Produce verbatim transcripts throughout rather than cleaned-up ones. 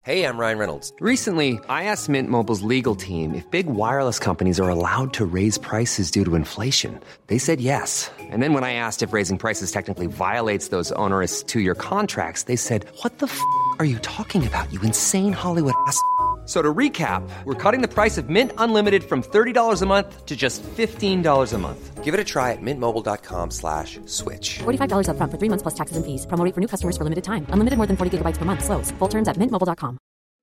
Hey, I'm Ryan Reynolds. Recently, I asked Mint Mobile's legal team if big wireless companies are allowed to raise prices due to inflation. They said yes. And then when I asked if raising prices technically violates those onerous two-year contracts, they said, what the f*** are you talking about, you insane Hollywood ass f- So to recap, we're cutting the price of Mint Unlimited from thirty dollars a month to just fifteen dollars a month. Give it a try at mintmobile.com slash switch. forty-five dollars up front for three months plus taxes and fees. Promo rate for new customers for limited time. Unlimited more than forty gigabytes per month. Slows full terms at mint mobile dot com.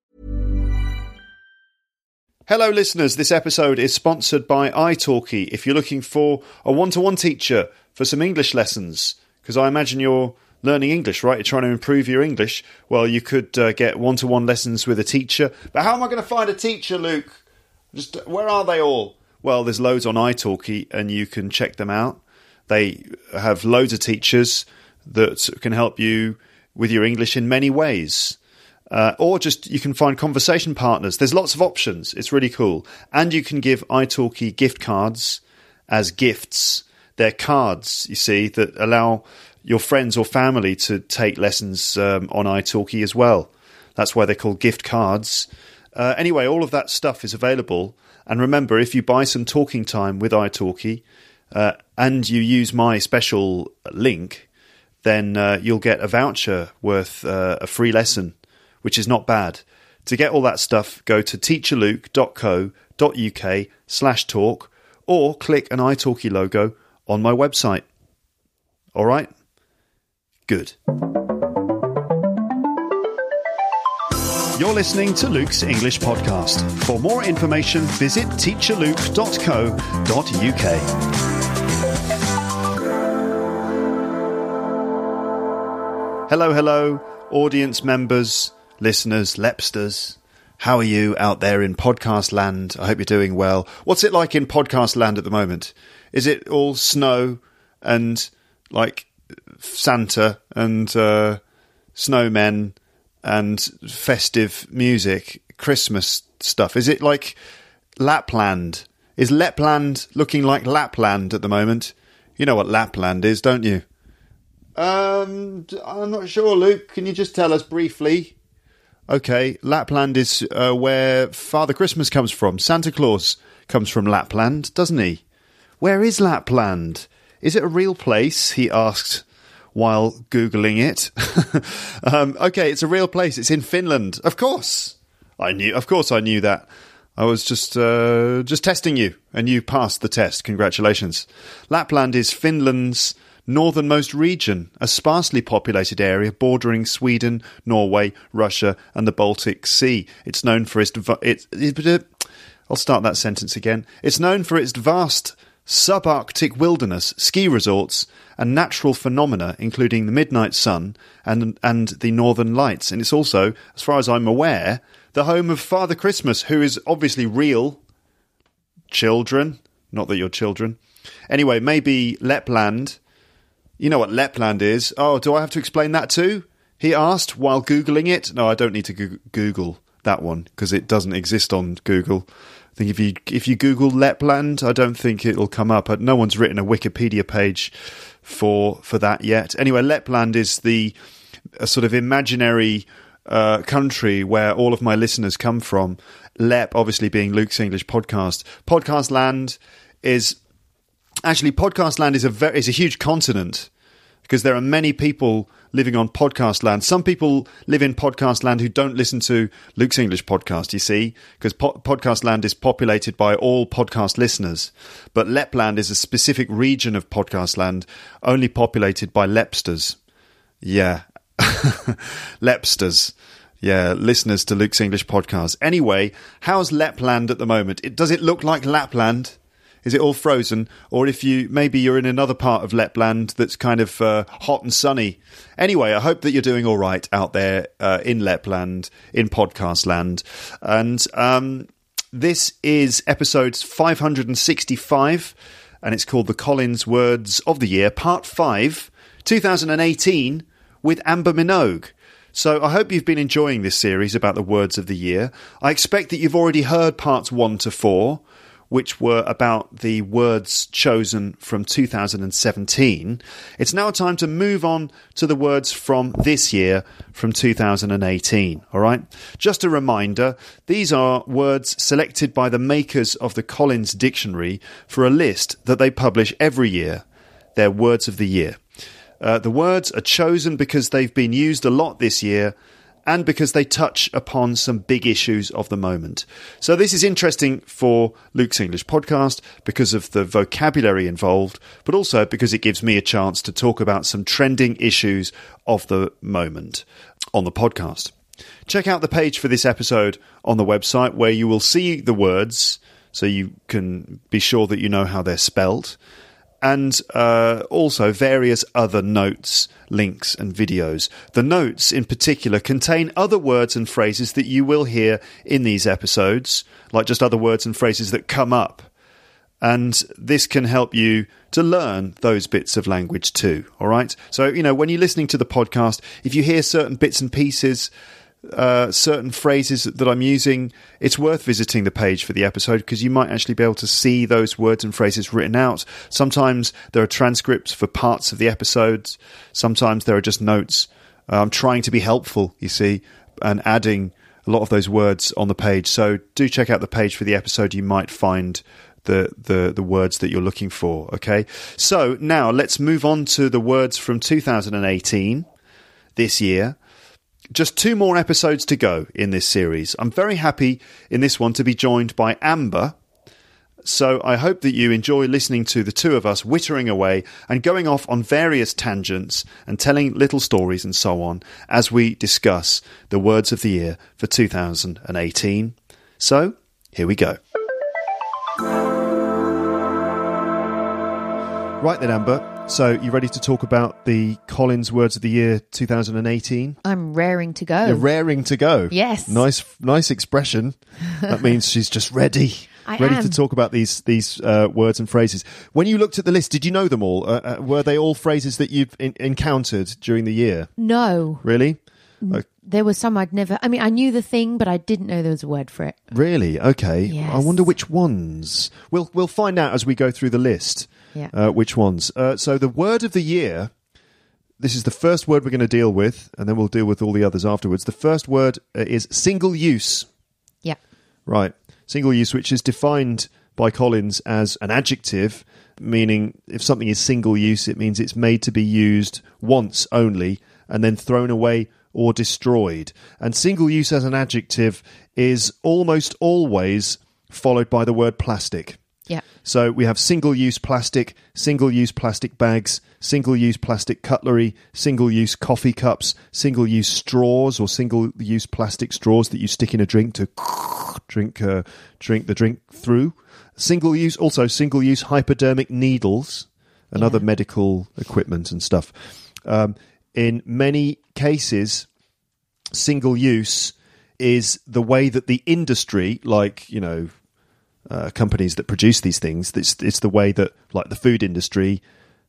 Hello listeners, this episode is sponsored by italki. If you're looking for a one-to-one teacher for some English lessons, because I imagine you're learning English, right? You're trying to improve your English. Well, you could uh, get one-to-one lessons with a teacher. But how am I going to find a teacher, Luke? Just where are they all? Well, there's loads on italki, and you can check them out. They have loads of teachers that can help you with your English in many ways. Uh, or just you can find conversation partners. There's lots of options. It's really cool. And you can give italki gift cards as gifts. They're cards, you see, that allow your friends or family to take lessons um, on italki as well. That's why they're called gift cards. Uh, anyway, all of that stuff is available. And remember, if you buy some talking time with italki uh, and you use my special link, then uh, you'll get a voucher worth uh, a free lesson, which is not bad. To get all that stuff, go to teacherluke.co.uk slash talk or click an italki logo on my website. All right? Good. You're listening to Luke's English Podcast. For more information, visit teacherluke dot co dot uk. Hello, hello, audience members, listeners, Lepsters. How are you out there in podcast land? I hope you're doing well. What's it like in podcast land at the moment? Is it all snow and like Santa and uh, snowmen and festive music, Christmas stuff? Is it like Lapland? Is Lapland looking like Lapland at the moment? You know what Lapland is, don't you? Um, I'm not sure, Luke. Can you just tell us briefly? Okay, Lapland is uh, where Father Christmas comes from. Santa Claus comes from Lapland, doesn't he? Where is Lapland? Is it a real place? He asked while Googling it. um, okay, it's a real place. It's in Finland. Of course. I knew. Of course I knew that. I was just uh, just testing you, and you passed the test. Congratulations. Lapland is Finland's northernmost region, a sparsely populated area bordering Sweden, Norway, Russia, and the Baltic Sea. It's known for its... It, it, I'll start that sentence again. It's known for its vast subarctic wilderness, ski resorts, and natural phenomena, including the midnight sun and and the northern lights. And it's also, as far as I'm aware, the home of Father Christmas, who is obviously real. Children. Not that you're children. Anyway, maybe Lapland. You know what Lapland is. Oh, do I have to explain that too? He asked while Googling it. No, I don't need to go- Google that one because it doesn't exist on Google. I think if you if you Google Lapland, I don't think it'll come up. No one's written a Wikipedia page for for that yet. Anyway, Lapland is the a sort of imaginary uh, country where all of my listeners come from. Lep, obviously being Luke's English Podcast. Podcast land is... Actually, podcast land is a very, is a huge continent because there are many people living on podcast land. Some people live in podcast land who don't listen to Luke's English Podcast, you see, because po- podcast land is populated by all podcast listeners. But Lapland is a specific region of podcast land only populated by Lepsters. Yeah. Lepsters. Yeah, listeners to Luke's English Podcast. Anyway, how's Lapland at the moment? It, does it look like Lapland? Is it all frozen? Or if you maybe you're in another part of Lapland that's kind of uh, hot and sunny. Anyway, I hope that you're doing all right out there uh, in Lapland, in podcast land. And um, this is episode five hundred sixty-five, and it's called The Collins Words of the Year, Part five, twenty eighteen, with Amber Minogue. So I hope you've been enjoying this series about the words of the year. I expect that you've already heard parts one to four, which were about the words chosen from two thousand seventeen, it's now time to move on to the words from this year, from two thousand eighteen. All right? Just a reminder, these are words selected by the makers of the Collins Dictionary for a list that they publish every year. They're words of the year. Uh, the words are chosen because they've been used a lot this year, and because they touch upon some big issues of the moment. So this is interesting for Luke's English podcast because of the vocabulary involved, but also because it gives me a chance to talk about some trending issues of the moment on the podcast. Check out the page for this episode on the website where you will see the words so you can be sure that you know how they're spelt, and uh, also various other notes, links and videos. The notes in particular contain other words and phrases that you will hear in these episodes, like just other words and phrases that come up. And this can help you to learn those bits of language too, all right? So, you know, when you're listening to the podcast, if you hear certain bits and pieces, uh, certain phrases that I'm using, it's worth visiting the page for the episode because you might actually be able to see those words and phrases written out. Sometimes there are transcripts for parts of the episodes. Sometimes there are just notes. Uh, I'm trying to be helpful, you see, and adding a lot of those words on the page. So do check out the page for the episode. You might find the, the, the words that you're looking for, okay? So now let's move on to the words from two thousand eighteen, this year. Just two more episodes to go in this series. I'm very happy in this one to be joined by Amber. So I hope that you enjoy listening to the two of us whittering away and going off on various tangents and telling little stories and so on as we discuss the words of the year for two thousand eighteen. So here we go. Right then, Amber. So, you ready to talk about the Collins Words of the Year two thousand eighteen? I'm raring to go. You're raring to go. Yes. Nice, nice expression. That means she's just ready. I ready am. to talk about these these uh, words and phrases. When you looked at the list, did you know them all? Uh, uh, were they all phrases that you've in- encountered during the year? No. Really? Uh, There was some I'd never... I mean, I knew the thing, but I didn't know there was a word for it. really? Okay. Yes. I wonder which ones. We'll we'll find out as we go through the list. Yeah. Uh, which ones? Uh, so the word of the year. This is the first word we're going to deal with, and then we'll deal with all the others afterwards. The first word uh, is single use. Yeah. Right. Single use, which is defined by Collins as an adjective, meaning if something is single use, it means it's made to be used once only and then thrown away or destroyed. And single use as an adjective is almost always followed by the word plastic. Yeah. So we have single-use plastic, single-use plastic bags, single-use plastic cutlery, single-use coffee cups, single-use straws or single-use plastic straws that you stick in a drink to drink uh, drink the drink through. Single-use, also single-use hypodermic needles and Yeah. other medical equipment and stuff. Um, in many cases, single-use is the way that the industry, like, you know, Uh, companies that produce these things, it's, it's the way that, like, the food industry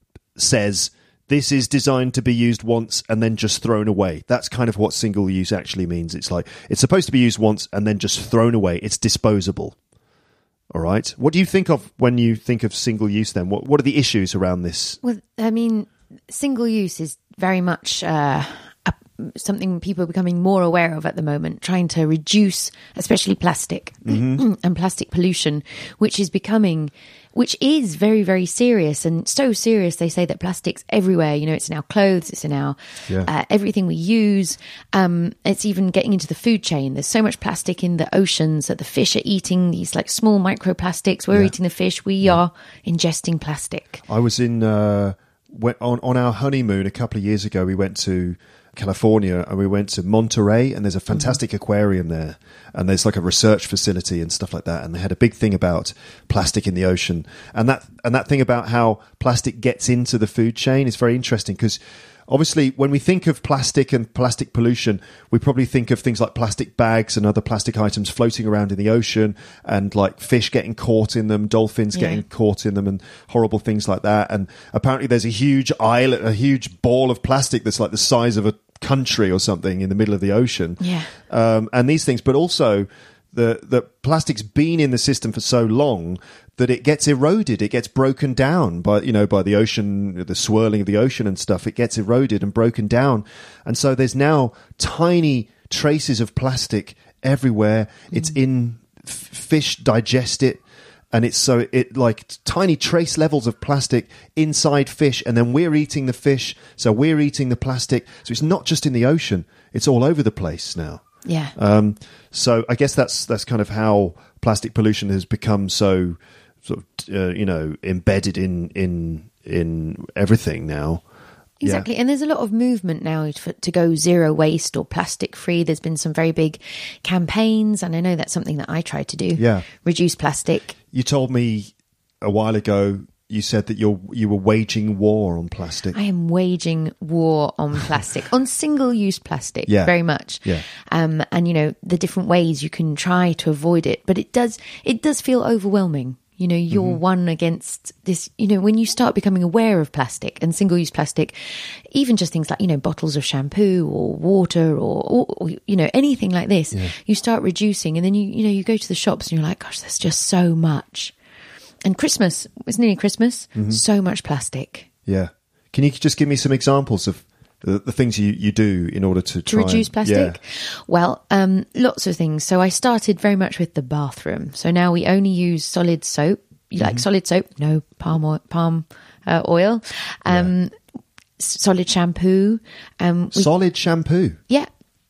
says this is designed to be used once and then just thrown away. That's kind of what single use actually means. It's like it's supposed to be used once and then just thrown away. It's disposable. All right. What do you think of when you think of single use then? What what are the issues around this? Well, I mean, single use is very much uh, a, something people are becoming more aware of at the moment, trying to reduce, especially plastic Mm-hmm. and plastic pollution, which is becoming, which is very, very serious, and so serious they say that plastic's everywhere. You know, it's in our clothes, it's in our Yeah. uh, everything we use. Um, it's even getting into the food chain. There's so much plastic in the oceans that the fish are eating these like small microplastics. We're Yeah. eating the fish. We are ingesting plastic. I was in uh, went on on our honeymoon a couple of years ago. We went to California and we went to Monterey, and there's a fantastic aquarium there, and there's like a research facility and stuff like that, and they had a big thing about plastic in the ocean, and that and that thing about how plastic gets into the food chain is very interesting, because obviously when we think of plastic and plastic pollution, we probably think of things like plastic bags and other plastic items floating around in the ocean, and like fish getting caught in them, dolphins Yeah. getting caught in them, and horrible things like that. And apparently there's a huge island, a huge ball of plastic that's like the size of a country or something in the middle of the ocean. Yeah. Um, and these things, but also the the plastic's been in the system for so long that it gets eroded, it gets broken down by you know by the ocean, the swirling of the ocean and stuff. It gets eroded and broken down, and so there's now tiny traces of plastic everywhere. Mm. It's in f- fish digest it. And it's so it like tiny trace levels of plastic inside fish, and then we're eating the fish, so we're eating the plastic. So it's not just in the ocean; it's all over the place now. Yeah. Um, so I guess that's that's kind of how plastic pollution has become so sort of uh, you know embedded in in in everything now. Exactly. Yeah. And there's a lot of movement now for, to go zero waste or plastic free. There's been some very big campaigns, and I know that's something that I try to do. Yeah. Reduce plastic. You told me a while ago, you said that you're you were waging war on plastic. I am waging war on plastic, on single-use plastic, Yeah. very much. Yeah. Um, and, you know, the different ways you can try to avoid it. But it does it does feel overwhelming. You know, you're Mm-hmm. one against this, you know, when you start becoming aware of plastic and single-use plastic, even just things like, you know, bottles of shampoo or water or, or, or you know, anything like this, Yeah. you start reducing, and then you, you know, you go to the shops and you're like, gosh, there's just so much. And Christmas, it's nearly Christmas, Mm-hmm. so much plastic. Yeah. Can you just give me some examples of the, the things you, you do in order to To try reduce and, plastic? Yeah. Well, um, lots of things. So I started very much with the bathroom. So now we only use solid soap. You like Mm-hmm. solid soap? No palm oil, palm uh, oil. Um, s- solid shampoo. Um, we, Solid shampoo. yeah.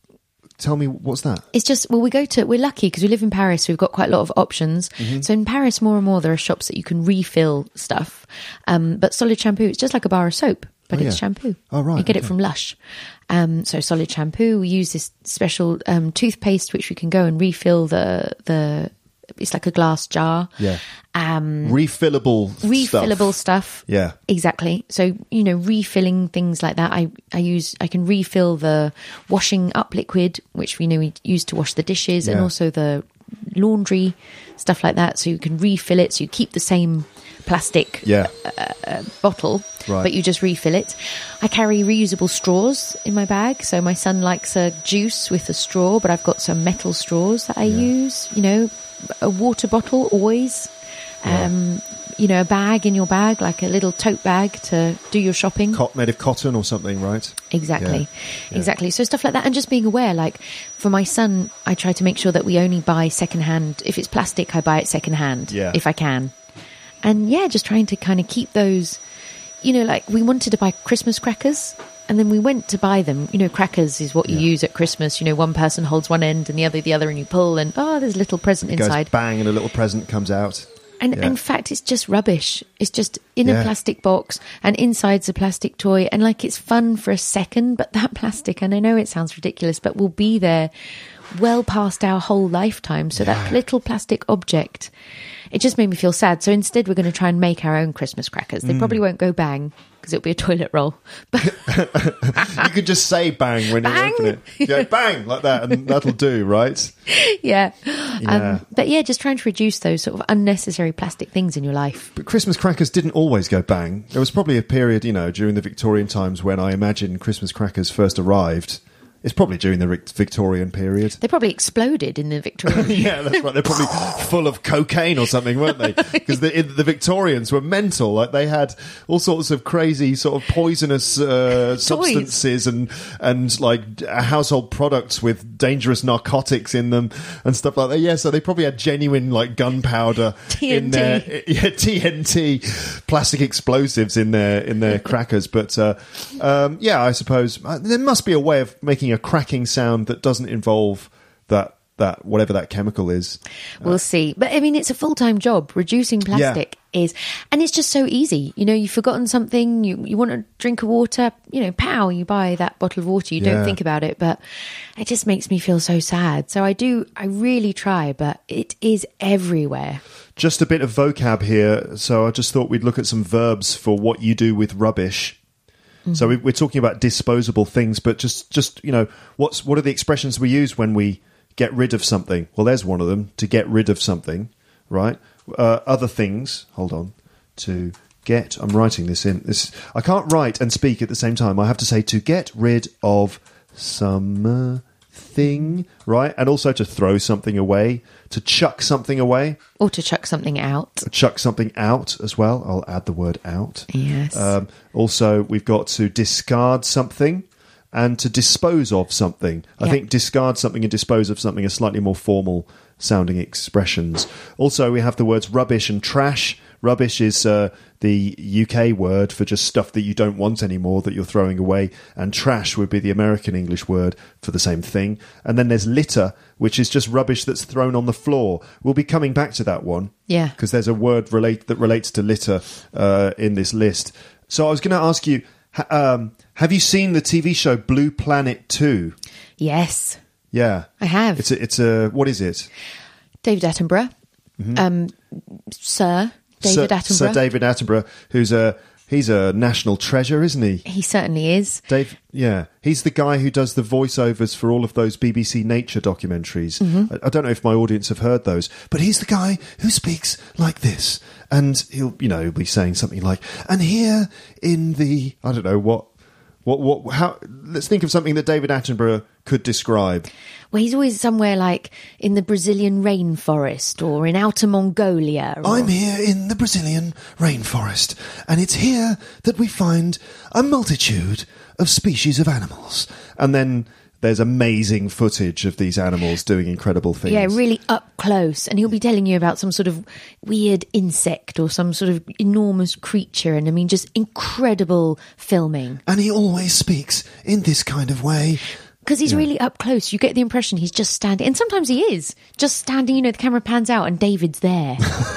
Tell me, what's that? It's just, well, we go to, we're lucky because we live in Paris. So we've got quite a lot of options. Mm-hmm. So in Paris, more and more, there are shops that you can refill stuff. Um, but solid shampoo, it's just like a bar of soap, but Oh, it's yeah. shampoo. Oh, right, You get it okay. from Lush. Um, so solid shampoo, we use this special um, toothpaste, which we can go and refill the, the, it's like a glass jar. Yeah. Um, refillable Refillable stuff. stuff. Yeah. Exactly. So, you know, refilling things like that. I, I use, I can refill the washing up liquid, which we know we use to wash the dishes, and Yeah. also the laundry, stuff like that. So you can refill it. So you keep the same plastic Yeah. bottle, Right. but you just refill it. I carry reusable straws in my bag. So my son likes a juice with a straw, but I've got some metal straws that I use, you know, a water bottle always. Um, you know, a bag in your bag, like a little tote bag to do your shopping. Cot- made of cotton or something, right? Exactly. Yeah. Yeah. Exactly. So stuff like that. And just being aware, like for my son, I try to make sure that we only buy secondhand. If it's plastic, I buy it secondhand Yeah. if I can. And yeah, just trying to kind of keep those, you know, like we wanted to buy Christmas crackers. And then we went to buy them. You know, crackers is what you use at Christmas. You know, one person holds one end and the other the other, and you pull, and oh, there's a little present It inside. goes bang and a little present comes out. And Yeah. in fact, it's just rubbish. It's just in Yeah. a plastic box, and inside's a plastic toy. And like, it's fun for a second, but that plastic, and I know it sounds ridiculous, but will be there well past our whole lifetime. So that little plastic object, it just made me feel sad. So instead, we're going to try and make our own Christmas crackers. They Mm. probably won't go bang because it'll be a toilet roll. But You could just say bang when Bang! you open it. Yeah, bang, like that, and that'll do, right? yeah. Yeah. Um, but yeah, just trying to reduce those sort of unnecessary plastic things in your life. But Christmas crackers didn't always go bang. There was probably a period, you know, during the Victorian times when I imagine Christmas crackers first arrived. It's probably during the Vic- Victorian period. They probably exploded in the Victorian. Yeah, that's right. They're probably full of cocaine or something, weren't they? Because the, the Victorians were mental. Like they had all sorts of crazy, sort of poisonous uh, substances and and like household products with dangerous narcotics in them and stuff like that. Yeah, so they probably had genuine like gunpowder in T N T. their yeah T N T plastic explosives in their in their crackers. But uh, um, yeah, I suppose uh, there must be a way of making a cracking sound that doesn't involve that that whatever that chemical is. We'll see. But I mean, it's a full-time job. Reducing plastic is, and it's just so easy. You know, you've forgotten something, you, you want a drink of water, you know, pow, you buy that bottle of water. You Yeah. don't think about it, but it just makes me feel so sad. So I do, I really try, but it is everywhere. Just a bit of vocab here. So I just thought we'd look at some verbs for what you do with rubbish. So we, we're talking about disposable things, but just, just you know, what's what are the expressions we use when we get rid of something? Well, there's one of them, to get rid of something, right? Uh, other things, hold on, to get, I'm writing this in. This I can't write and speak at the same time. I have to say to get rid of something. thing, right? And also to throw something away, to chuck something away, Or to chuck something out. chuck something out as well. I'll add the word out. Yes. Um, also, we've got to discard something and to dispose of something. I Yeah. think discard something and dispose of something are slightly more formal sounding expressions. Also, we have the words rubbish and trash. Rubbish is uh, the U K word for just stuff that you don't want anymore that you're throwing away, and trash would be the American English word for the same thing. And then there's litter, which is just rubbish that's thrown on the floor. We'll be coming back to that one. Yeah. Because there's a word relate that relates to litter uh, in this list. So I was going to ask you, ha- um, have you seen the T V show Blue Planet two? Yes. Yeah. I have. It's a, it's a, what is it? David Attenborough. Um, Sir David Sir, Attenborough. Sir David Attenborough, who's a, he's a national treasure, isn't he? He certainly is. Dave, yeah, he's the guy who does the voiceovers for all of those B B C nature documentaries. Mm-hmm. I, I don't know if my audience have heard those, but he's the guy who speaks like this, and he'll, you know, he'll be saying something like, "And here in the, I don't know what, what, what, how." Let's think of something that David Attenborough could describe. Well, he's always somewhere like in the Brazilian rainforest or in outer Mongolia. Or... I'm here in the Brazilian rainforest, and it's here that we find a multitude of species of animals. And then there's amazing footage of these animals doing incredible things. Yeah, really up close. And he'll be telling you about some sort of weird insect or some sort of enormous creature. And I mean, just incredible filming. And he always speaks in this kind of way. Because he's really up close. You get the impression he's just standing. And sometimes he is. Just standing, you know, the camera pans out and David's there.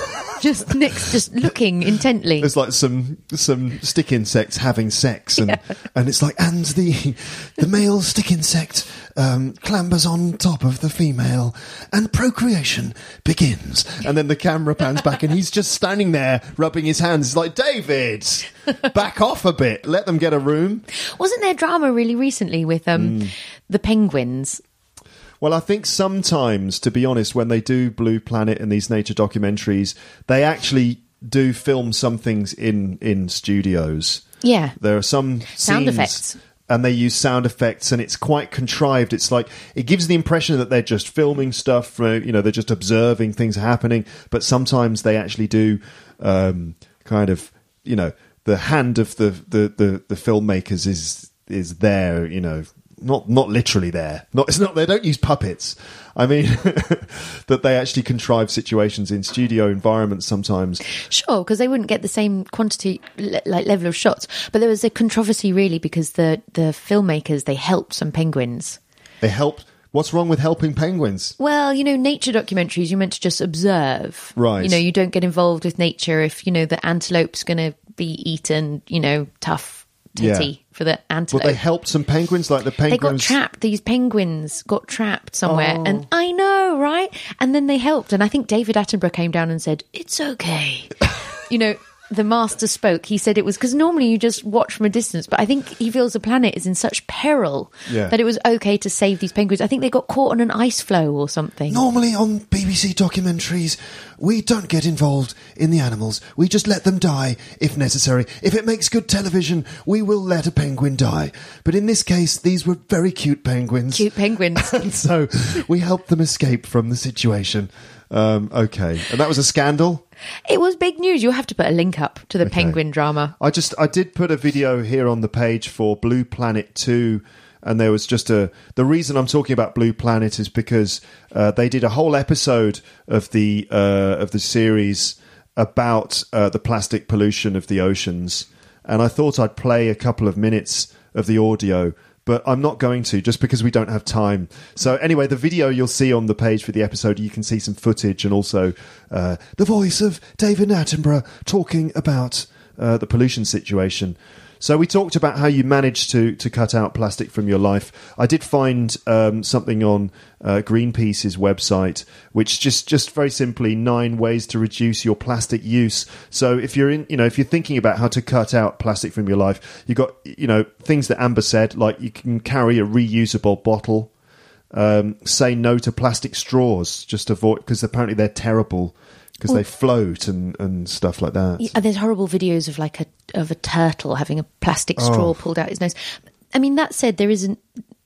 just next, just looking intently. There's like some some stick insects having sex, and Yeah. and it's like, and the the male stick insect um, clambers on top of the female, and procreation begins. And then the camera pans back, and he's just standing there rubbing his hands. It's like, David, back off a bit. Let them get a room. Wasn't there drama really recently with um, Mm. the penguins? Well, I think sometimes, to be honest, when they do Blue Planet and these nature documentaries, they actually do film some things in, in studios. Yeah. There are some Sound scenes, effects. and they use sound effects, and it's quite contrived. It's like, it gives the impression that they're just filming stuff, for, you know, they're just observing things happening, but sometimes they actually do um, kind of, you know, the hand of the, the, the, the filmmakers is is there, you know, not not literally there. Not it's not they don't use puppets. I mean that they actually contrive situations in studio environments sometimes. Sure, because they wouldn't get the same quantity, le- like level of shots. But there was a controversy really because the, the filmmakers, they helped some penguins. They helped. What's wrong with helping penguins? Well, you know, nature documentaries, you're meant to just observe. Right. You know, you don't get involved with nature if, you know, the antelope's going to be eaten, you know, tough titty Yeah. for the Well, antelope. they helped some penguins, like the They got penguins. trapped. These penguins got trapped somewhere. Oh. And I know, right? And then they helped. And I think David Attenborough came down and said, it's okay. you know, the master spoke. He said it was because normally you just watch from a distance. But I think he feels the planet is in such peril Yeah. that it was okay to save these penguins. I think they got caught on an ice floe or something. Normally on B B C documentaries, we don't get involved in the animals. We just let them die if necessary. If it makes good television, we will let a penguin die. But in this case, these were very cute penguins. Cute penguins. And so we helped them escape from the situation. Um, okay. And that was a scandal? It was big news. You'll have to put a link up to the penguin drama. I just I did put a video here on the page for Blue Planet two, and there was just a the reason I'm talking about Blue Planet is because uh, they did a whole episode of the uh, of the series about uh, the plastic pollution of the oceans, and I thought I'd play a couple of minutes of the audio. But I'm not going to, just because we don't have time. So anyway, the video you'll see on the page for the episode, you can see some footage and also uh, the voice of David Attenborough talking about uh, the pollution situation. So we talked about how you managed to to cut out plastic from your life. I did find um, something on uh, Greenpeace's website, which just just very simply nine ways to reduce your plastic use. So if you're in, you know, if you're thinking about how to cut out plastic from your life, you got, you know, things that Amber said, like you can carry a reusable bottle. Um, say no to plastic straws, just avoid, because apparently they're terrible. Because they float and, and stuff like that. Yeah, there's horrible videos of like a of a turtle having a plastic straw Oh. pulled out his nose. I mean, that said, there isn't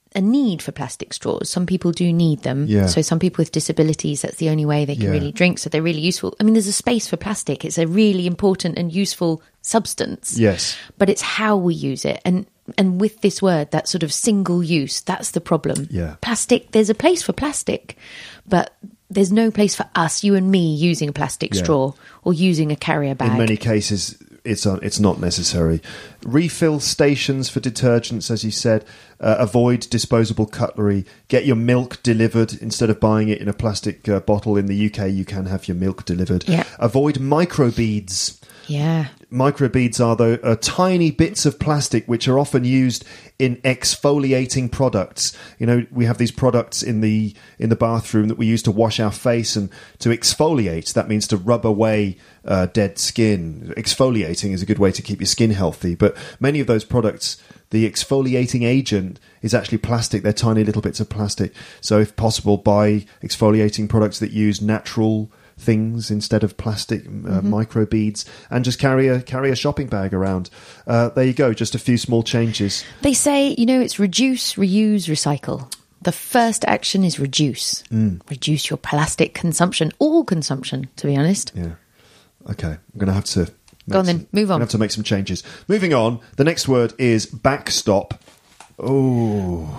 a need for plastic straws. Some people do need them. Yeah. So some people with disabilities, that's the only way they can Yeah. really drink. So they're really useful. I mean, there's a space for plastic. It's a really important and useful substance. Yes. But it's how we use it. And and with this word, that sort of single use, that's the problem. Yeah. Plastic, there's a place for plastic, but there's no place for us, you and me, using a plastic Yeah. straw or using a carrier bag. In many cases, it's uh, it's not necessary. Refill stations for detergents, as you said. Uh, avoid disposable cutlery. Get your milk delivered instead of buying it in a plastic uh, bottle. In the U K, you can have your milk delivered. Yeah. Avoid microbeads. Yeah. Microbeads are the uh, tiny bits of plastic which are often used in exfoliating products. You know, we have these products in the in the bathroom that we use to wash our face and to exfoliate. That means to rub away uh, dead skin. Exfoliating is a good way to keep your skin healthy. But many of those products, the exfoliating agent is actually plastic. They're tiny little bits of plastic. So if possible, buy exfoliating products that use natural things instead of plastic, uh, Mm-hmm. microbeads, and just carry a carry a shopping bag around. Uh, there you go, just a few small changes. They say, you know, it's reduce, reuse, recycle. The first action is reduce. Mm. Reduce your plastic consumption, all consumption, to be honest. Yeah. Okay, I'm going to have to... make Go on then, some- move on. I'm going to have to make some changes. Moving on, the next word is backstop. Oh.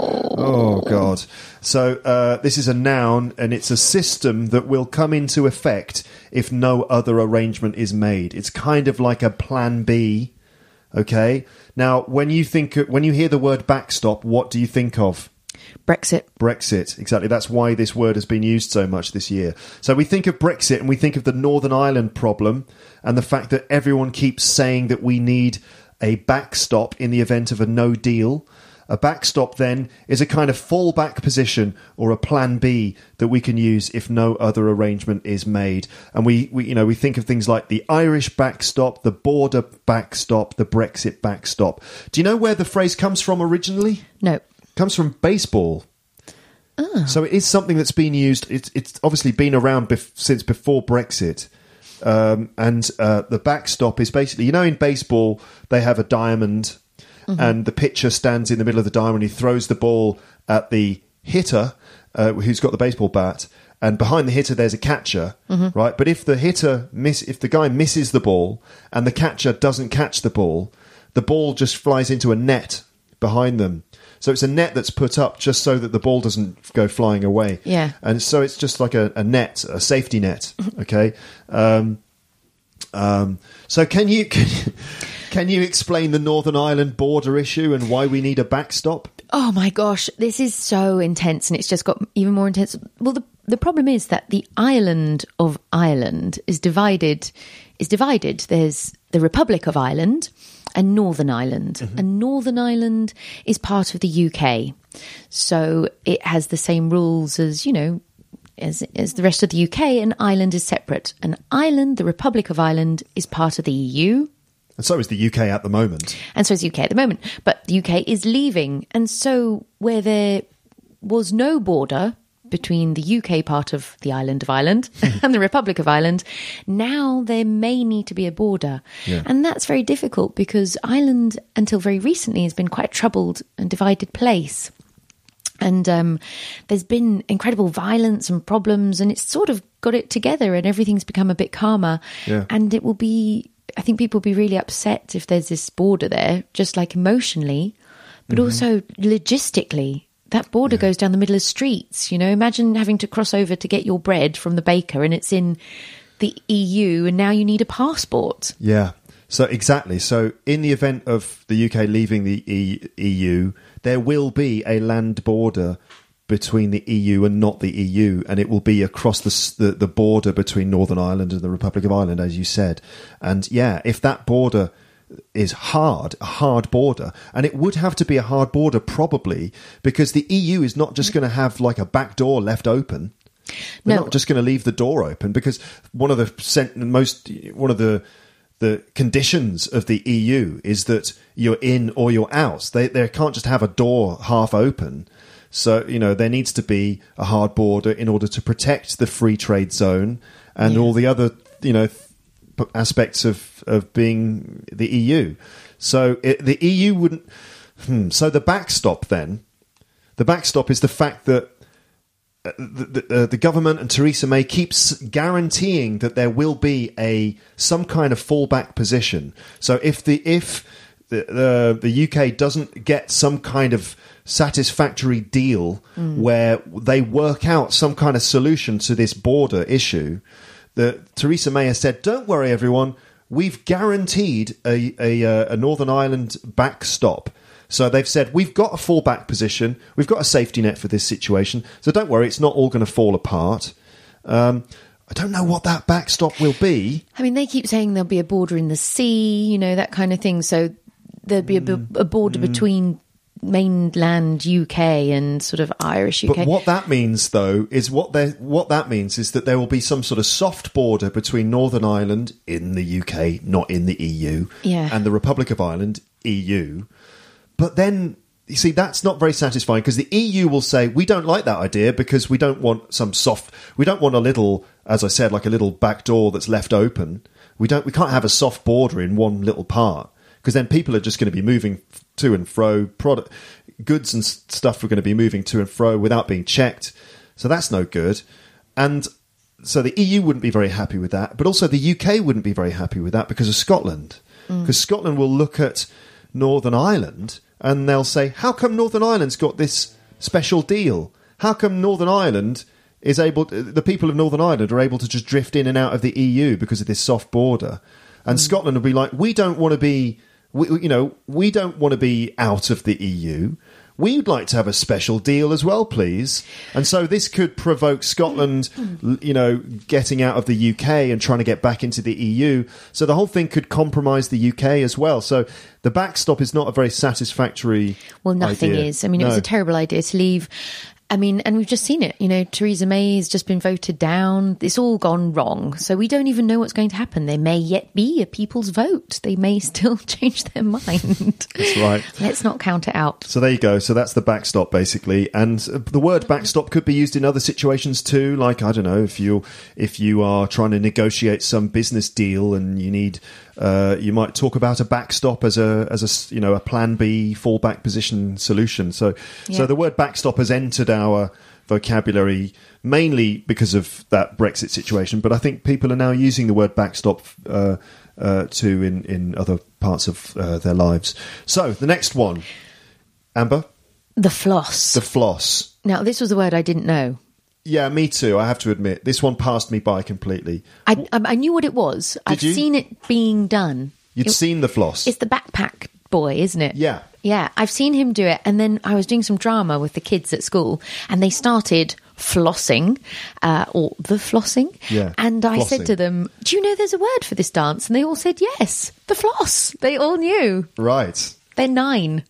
Oh, God. So uh, this is a noun, and it's a system that will come into effect if no other arrangement is made. It's kind of like a plan B, okay? Now, when you think, when you hear the word backstop, what do you think of? Brexit. Brexit, exactly. That's why this word has been used so much this year. So we think of Brexit and we think of the Northern Ireland problem and the fact that everyone keeps saying that we need a backstop in the event of a no deal. A backstop, then, is a kind of fallback position or a plan B that we can use if no other arrangement is made. And we, we, you know, we think of things like the Irish backstop, the border backstop, the Brexit backstop. Do you know where the phrase comes from originally? No. It comes from baseball. Oh. So it is something that's been used. It's, it's obviously been around bef- since before Brexit. Um, and uh, the backstop is basically, you know, in baseball, they have a diamond. Mm-hmm. And the pitcher stands in the middle of the diamond. He throws the ball at the hitter, uh, who's got the baseball bat, and behind the hitter there's a catcher, mm-hmm. right? But if the hitter miss, if the guy misses the ball and the catcher doesn't catch the ball, the ball just flies into a net behind them. So it's a net that's put up just so that the ball doesn't go flying away. Yeah, and so it's just like a, a net, a safety net. Okay. Um, um, so can you? Can you Can you explain the Northern Ireland border issue and why we need a backstop? Oh my gosh, this is so intense, and it's just got even more intense. Well, the the problem is that the island of Ireland is divided. Is divided. There's the Republic of Ireland and Northern Ireland, mm-hmm. and Northern Ireland is part of the U K, so it has the same rules as, you know, as as the rest of the U K. And Ireland is separate. And Ireland, the Republic of Ireland, is part of the E U. And so is the U K at the moment. And so is the U K at the moment. But the U K is leaving. And so where there was no border between the U K part of the island of Ireland and the Republic of Ireland, now there may need to be a border. Yeah. And that's very difficult because Ireland, until very recently, has been quite a troubled and divided place. And um, there's been incredible violence and problems, and it's sort of got it together and everything's become a bit calmer. Yeah. And it will be... I think people will be really upset if there's this border there, just like emotionally, but mm-hmm. also logistically. That border yeah. goes down the middle of streets. You know, imagine having to cross over to get your bread from the baker and it's in the E U and now you need a passport. Yeah. So exactly. So in the event of the U K leaving the e- EU, there will be a land border between the E U and not the E U, and it will be across the, the the border between Northern Ireland and the Republic of Ireland, as you said. And yeah, if that border is hard, a hard border, and it would have to be a hard border probably because the E U is not just going to have like a back door left open. They're No. not just going to leave the door open because one of the most one of the the conditions of the E U is that you're in or you're out. They they can't just have a door half open. So, you know, there needs to be a hard border in order to protect the free trade zone and Yeah. all the other, you know, th- aspects of, of being the E U. So it, the E U wouldn't... Hmm, so the backstop then The backstop is the fact that uh, the, the, uh, the government and Theresa May keeps guaranteeing that there will be a some kind of fallback position. So if the if the the, the U K doesn't get some kind of satisfactory deal mm. where they work out some kind of solution to this border issue, that Theresa May has said, "Don't worry, everyone. We've guaranteed a a, a Northern Ireland backstop." So they've said, we've got a fallback position, we've got a safety net for this situation, so don't worry, it's not all going to fall apart. Um, I don't know what that backstop will be. I mean, they keep saying there'll be a border in the sea, you know, that kind of thing. So there'll be a, a border mm. between mainland U K and sort of Irish U K. But what that means, though, is what they what that means is that there will be some sort of soft border between Northern Ireland in the U K, not in the E U, yeah. and the Republic of Ireland, E U. But then, you see, that's not very satisfying because the E U will say, we don't like that idea because we don't want some soft, we don't want a little, as I said, like a little back door that's left open. We don't, we can't have a soft border in one little part because then people are just going to be moving to and fro, product, goods and stuff are going to be moving to and fro without being checked. So that's no good. And so the E U wouldn't be very happy with that, but also the U K wouldn't be very happy with that because of Scotland. Because mm. Scotland will look at Northern Ireland and they'll say, how come Northern Ireland's got this special deal? How come Northern Ireland is able to, the people of Northern Ireland are able to just drift in and out of the E U because of this soft border? And mm. Scotland will be like, we don't want to be, we, you know, we don't want to be out of the E U. We'd like to have a special deal as well, please. And so this could provoke Scotland, you know, getting out of the U K and trying to get back into the E U. So the whole thing could compromise the U K as well. So the backstop is not a very satisfactory Well, nothing idea. is. I mean, it no. was a terrible idea to leave. I mean, and we've just seen it. You know, Theresa May has just been voted down. It's all gone wrong. So we don't even know what's going to happen. There may yet be a people's vote. They may still change their mind. That's right. Let's not count it out. So there you go. So that's the backstop, basically. And the word backstop could be used in other situations too. Like, I don't know, if you if you are trying to negotiate some business deal and you need, uh, you might talk about a backstop as a as a you know a plan B fallback position solution. So Yeah. so the word backstop has entered our vocabulary mainly because of that Brexit situation. But I think people are now using the word backstop uh, uh, too in in other parts of uh, their lives. So the next one. Amber? The floss. The floss. Now, this was a word I didn't know. Yeah, me too, I have to admit. This one passed me by completely. I, I, I knew what it was. I've you? seen it being done. You'd It- seen the floss. It's the backpack boy, isn't it? Yeah. Yeah, I've seen him do it. And then I was doing some drama with the kids at school and they started flossing, uh, or the flossing. Yeah, And I flossing. said to them, do you know there's a word for this dance? And they all said, yes, the floss. They all knew. Right. They're nine.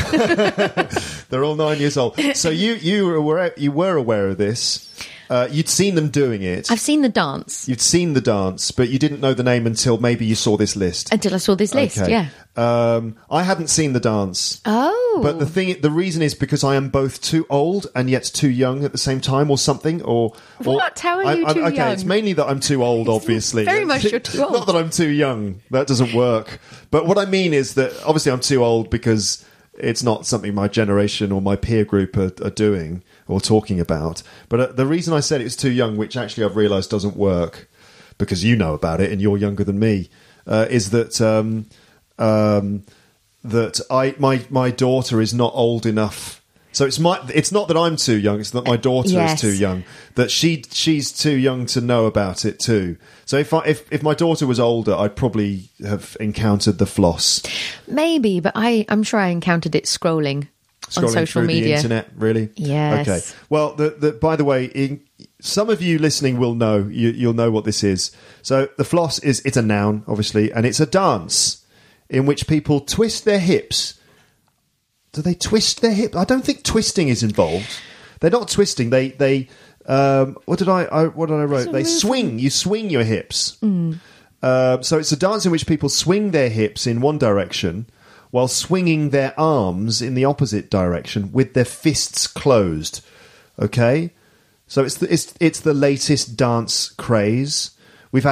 They're all nine years old. So you, you, were, aware, you were aware of this. Uh, you'd seen them doing it. I've seen the dance You'd seen the dance, but you didn't know the name until maybe you saw this list. until I saw this list, Okay. yeah. Um, I hadn't seen the dance. Oh. But the thing, the reason is because I am both too old and yet too young at the same time, or something. Or, or What? How are you I, I, too okay, young? it's mainly that I'm too old. Obviously, very much you're too old. Not that I'm too young. That doesn't work. But what I mean is that obviously I'm too old because it's not something my generation or my peer group are, are doing or talking about. But uh, the reason I said it was too young, which actually I've realised doesn't work, because you know about it and you're younger than me, uh, is that. Um, um, that I my my daughter is not old enough. So it's my it's not that I'm too young, it's that my daughter Yes. is too young. That she she's too young to know about it too. So if I if, if my daughter was older, I'd probably have encountered the floss. Maybe, but I, I'm sure I encountered it scrolling, Scrolling on social through media. the internet, really? Yes. Okay. Well, the, the, by the way, in, some of you listening will know, you, you'll know what this is. So the floss is, it's a noun, obviously, and it's a dance in which people twist their hips. Do they twist their hip? I don't think twisting is involved. They're not twisting. They, they, um, what did I, I what did I write? a They movement. swing. You swing your hips. Uh, so it's a dance in which people swing their hips in one direction while swinging their arms in the opposite direction with their fists closed. Okay? So it's the, it's, it's the latest dance craze. We've had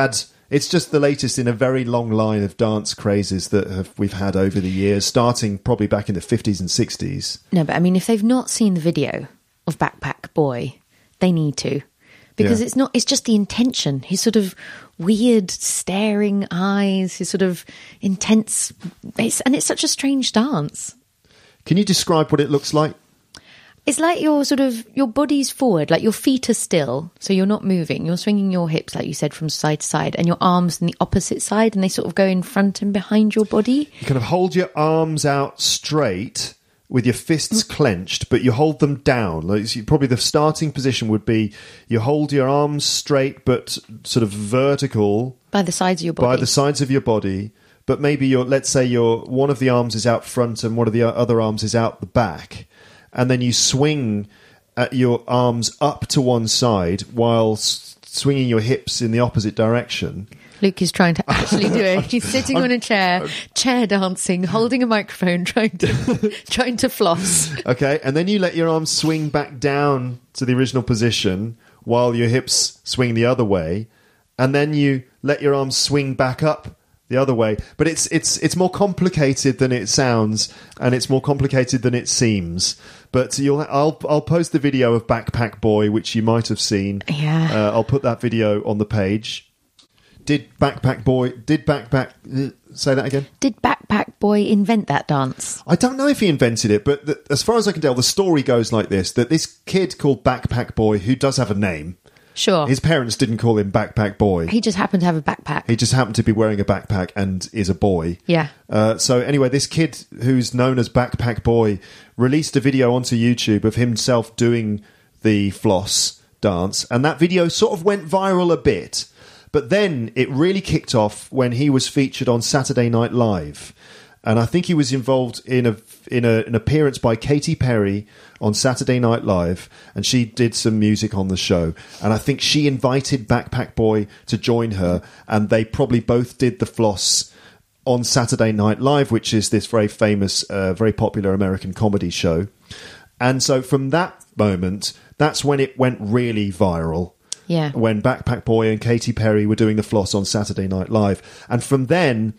It's just the latest in a very long line of dance crazes that have, we've had over the years, starting probably back in the fifties and sixties. No, but I mean, if they've not seen the video of Backpack Boy, they need to. Because Yeah. it's not, it's just the intention. His sort of weird staring eyes, his sort of intense, it's, and it's such a strange dance. Can you describe what it looks like? It's like your sort of, your body's forward, like your feet are still, so you're not moving. You're swinging your hips, like you said, from side to side, and your arms on the opposite side, and they sort of go in front and behind your body. You kind of hold your arms out straight with your fists clenched, but you hold them down. Like, you- probably the starting position would be you hold your arms straight but sort of vertical By the sides of your body. by the sides of your body, but maybe your let's say your one of the arms is out front and one of the o- other arms is out the back, and then you swing at your arms up to one side while s- swinging your hips in the opposite direction. Luke is trying to actually do it. He's sitting on a chair, chair dancing, holding a microphone, trying to trying to floss. Okay, and then you let your arms swing back down to the original position while your hips swing the other way, and then you let your arms swing back up the other way. But it's it's it's more complicated than it sounds, and it's more complicated than it seems. But you'll I'll I'll post the video of Backpack Boy, which you might have seen. Yeah. uh, I'll put that video on the page. Did Backpack Boy? Did Backpack? uh, Say that again. Did Backpack Boy invent that dance? I don't know if he invented it, but the, as far as I can tell, the story goes like this: that this kid called Backpack Boy, who does have a name, Sure. his parents didn't call him Backpack Boy. He just happened to have a backpack. He just happened to be wearing a backpack and is a boy. Yeah. Uh, so anyway, this kid who's known as Backpack Boy released a video onto YouTube of himself doing the floss dance, and that video sort of went viral a bit. But then it really kicked off when he was featured on Saturday Night Live. And I think he was involved in a in a, an appearance by Katy Perry on Saturday Night Live, and she did some music on the show. And I think she invited Backpack Boy to join her, and they probably both did the floss on Saturday Night Live, which is this very famous, uh, very popular American comedy show. And so from that moment, that's when it went really viral. Yeah. When Backpack Boy and Katy Perry were doing the floss on Saturday Night Live. And from then,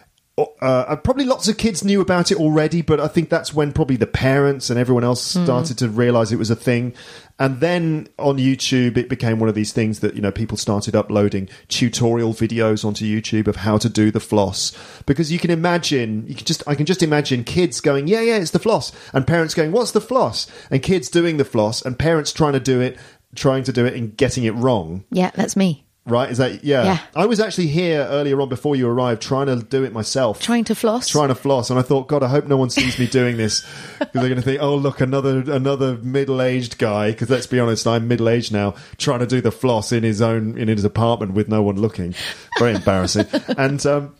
uh, probably lots of kids knew about it already, but I think that's when probably the parents and everyone else started to realise it was a thing. And then on YouTube, it became one of these things that, you know, people started uploading tutorial videos onto YouTube of how to do the floss. Because you can imagine, you can just, I can just imagine kids going, yeah, yeah, it's the floss. And parents going, what's the floss? And kids doing the floss and parents trying to do it, trying to do it and getting it wrong. Yeah, that's me. Right? Is that, yeah. Yeah. I was actually here earlier on before you arrived trying to do it myself. Trying to floss? Trying to floss. And I thought, God, I hope no one sees me doing this. Because they're going to think, oh, look, another another middle-aged guy. Because let's be honest, I'm middle-aged now, trying to do the floss in his own, in his apartment with no one looking. Very embarrassing. And um,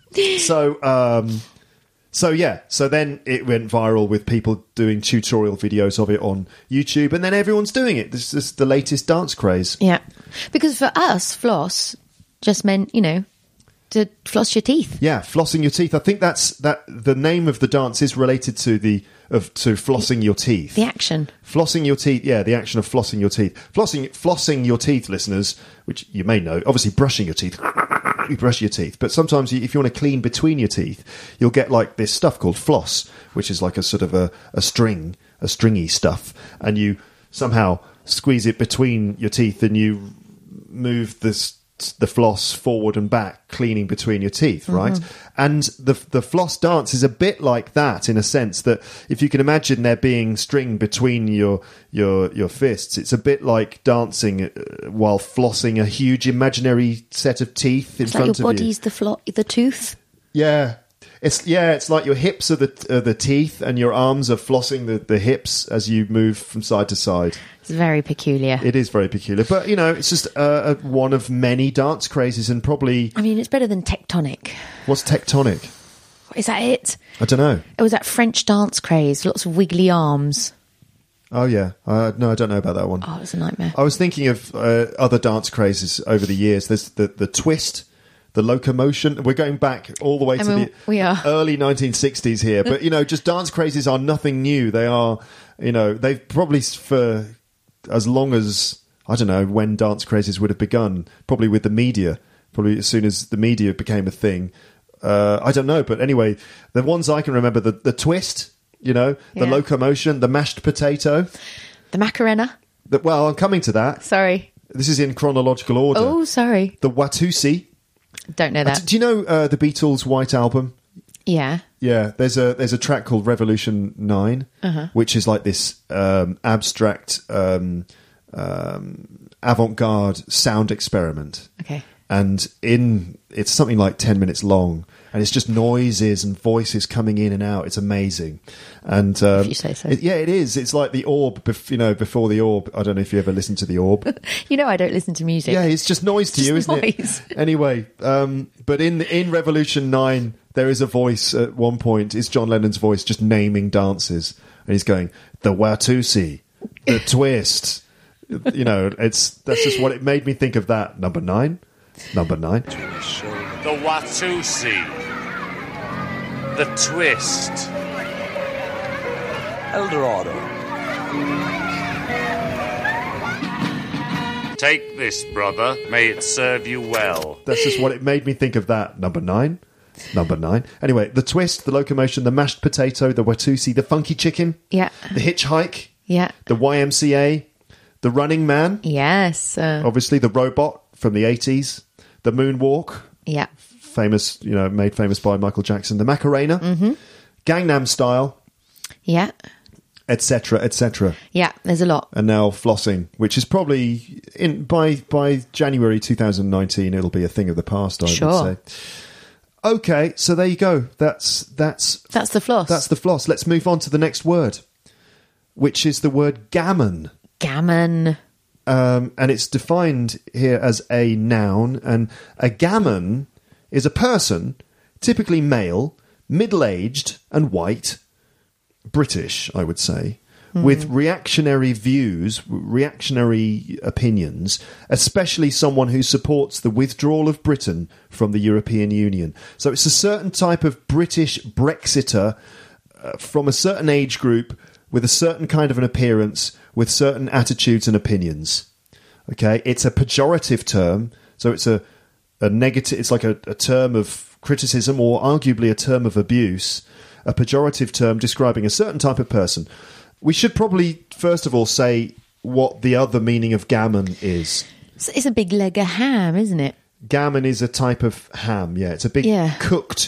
so... Um, So yeah, so then it went viral with people doing tutorial videos of it on YouTube, and then everyone's doing it. This is the latest dance craze. Yeah. Because for us, floss just meant, you know, to floss your teeth. Yeah, flossing your teeth. I think that's that. The name of the dance is related to the of to flossing your teeth. The action. Flossing your teeth. Yeah, the action of flossing your teeth. Flossing, flossing your teeth, listeners, which you may know. Obviously, brushing your teeth. You brush your teeth, but sometimes you, if you want to clean between your teeth, you'll get like this stuff called floss, which is like a sort of a, a string, a stringy stuff, and you somehow squeeze it between your teeth, and you move this the floss forward and back, cleaning between your teeth, right? Mm-hmm. And the the floss dance is a bit like that in a sense that if you can imagine there being string between your your your fists, it's a bit like dancing while flossing a huge imaginary set of teeth in It's front like your of you. body's the flo- the tooth. Yeah. It's yeah, it's like your hips are the are the teeth, and your arms are flossing the, the hips as you move from side to side. It's very peculiar. It is very peculiar, but you know, it's just uh, a, one of many dance crazes, and probably I mean, it's better than tectonic. what's tectonic? Is that it? I don't know. It was that French dance craze, lots of wiggly arms. Oh yeah, uh, no, I don't know about that one. Oh, it was a nightmare. I was thinking of uh, other dance crazes over the years. There's the the twist. The locomotion. We're going back all the way I to mean, the we are. early nineteen sixties here. But, you know, just dance crazes are nothing new. They are, you know, they've probably for as long as, I don't know, when dance crazes would have begun, probably with the media. probably as soon as the media became a thing. Uh, I don't know, but anyway, the ones I can remember, the, the twist, you know, the Yeah. locomotion, the mashed potato. The Macarena. The, well, I'm coming to that. Sorry. This is in chronological order. Oh, sorry. The Watusi. Don't know Uh, that. d- do you know uh, the Beatles' White Album? Yeah. Yeah, there's a there's a track called Revolution Nine, Uh-huh. which is like this um, abstract, um, um, avant-garde sound experiment. Okay. And in it's something like ten minutes long, and it's just noises and voices coming in and out. It's amazing. And um, If you say so. it- yeah, it is. It's like the Orb, bef- you know, before the Orb. I don't know if you ever listened to the Orb. You know I don't listen to music. Yeah, it's just noise to Just you, isn't noise. it? Anyway, um, but in in Revolution Nine, there is a voice at one point. It's John Lennon's voice just naming dances, and he's going the Watusi, the twist. You know, it's that's just what it made me think of. That number nine, number nine. The Watusi. The twist. Eldorado. Take this, brother. May it serve you well. That's just what it made me think of. That number nine, number nine. Anyway, the twist, the locomotion, the mashed potato, the Watusi, the funky chicken, Yeah. the hitchhike, Yeah. the Y M C A, the Running Man. Yes. Uh, Obviously, the robot from the eighties, the moonwalk, yeah. famous, you know, made famous by Michael Jackson, the Macarena, mm-hmm. Gangnam Style, Yeah. et cetera, et cetera. Yeah. There's a lot. And now flossing, which is probably in by by January two thousand nineteen, it'll be a thing of the past. I Sure. would say. Okay, so there you go. That's that's That's the floss. that's the floss. Let's move on to the next word, which is the word gammon. Gammon. Um, and it's defined here as a noun. And a gammon is a person, typically male, middle-aged and white, British, I would say, with reactionary views, reactionary opinions, especially someone who supports the withdrawal of Britain from the European Union. So it's a certain type of British Brexiter uh, from a certain age group with a certain kind of an appearance, with certain attitudes and opinions. Okay, it's a pejorative term, so it's a, a negative. It's like a, a term of criticism, or arguably a term of abuse. A pejorative term describing a certain type of person. We should probably first of all say what the other meaning of gammon is. It's, it's a big leg of ham, isn't it? Gammon is a type of ham. Yeah, it's a big Yeah. cooked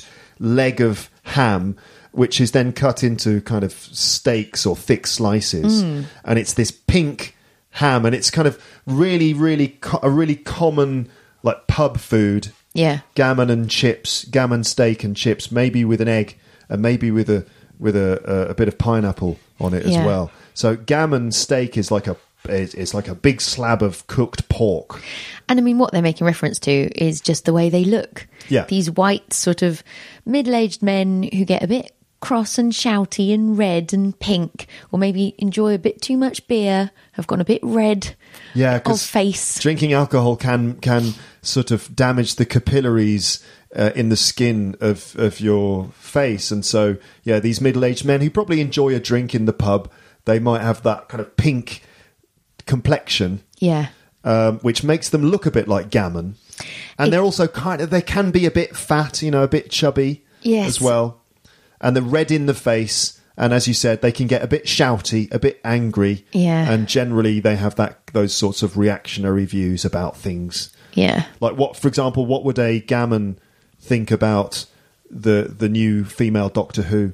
leg of ham, which is then cut into kind of steaks or thick slices, Mm. and it's this pink ham, and it's kind of really, really co- a really common like pub food. Yeah. Gammon and chips, gammon steak and chips, maybe with an egg, and maybe with a with a, a, a bit of pineapple on it as Yeah. well. So gammon steak is like a it's it's like a big slab of cooked pork. And I mean, what they're making reference to is just the way they look. Yeah. These white, sort of middle-aged men who get a bit cross and shouty and red and pink, or maybe enjoy a bit too much beer, have gone a bit red Yeah, of because face. drinking alcohol can can sort of damage the capillaries uh, in the skin of of your face, and so yeah, these middle-aged men who probably enjoy a drink in the pub, they might have that kind of pink complexion, Yeah. um, which makes them look a bit like gammon, and It- they're also kind of they can be a bit fat, you know, a bit chubby Yes. as well, and the red in the face. And as you said, they can get a bit shouty, a bit angry, Yeah. and generally they have that those sorts of reactionary views about things. Yeah. Like what, for example, what would a gammon think about the the new female Doctor Who?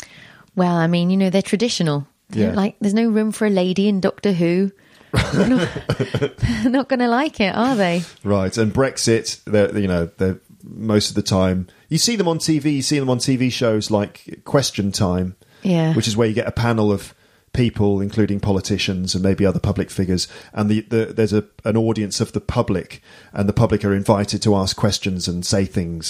Well, I mean, you know, they're traditional. They don't Yeah. Like, there's no room for a lady in Doctor Who. They're not, they're not going to like it, are they? Right, and Brexit, they're, you know, they're most of the time you see them on T V. You see them on T V shows like Question Time, Yeah. which is where you get a panel of people, including politicians and maybe other public figures, and the, the, there's a, an audience of the public, and the public are invited to ask questions and say things,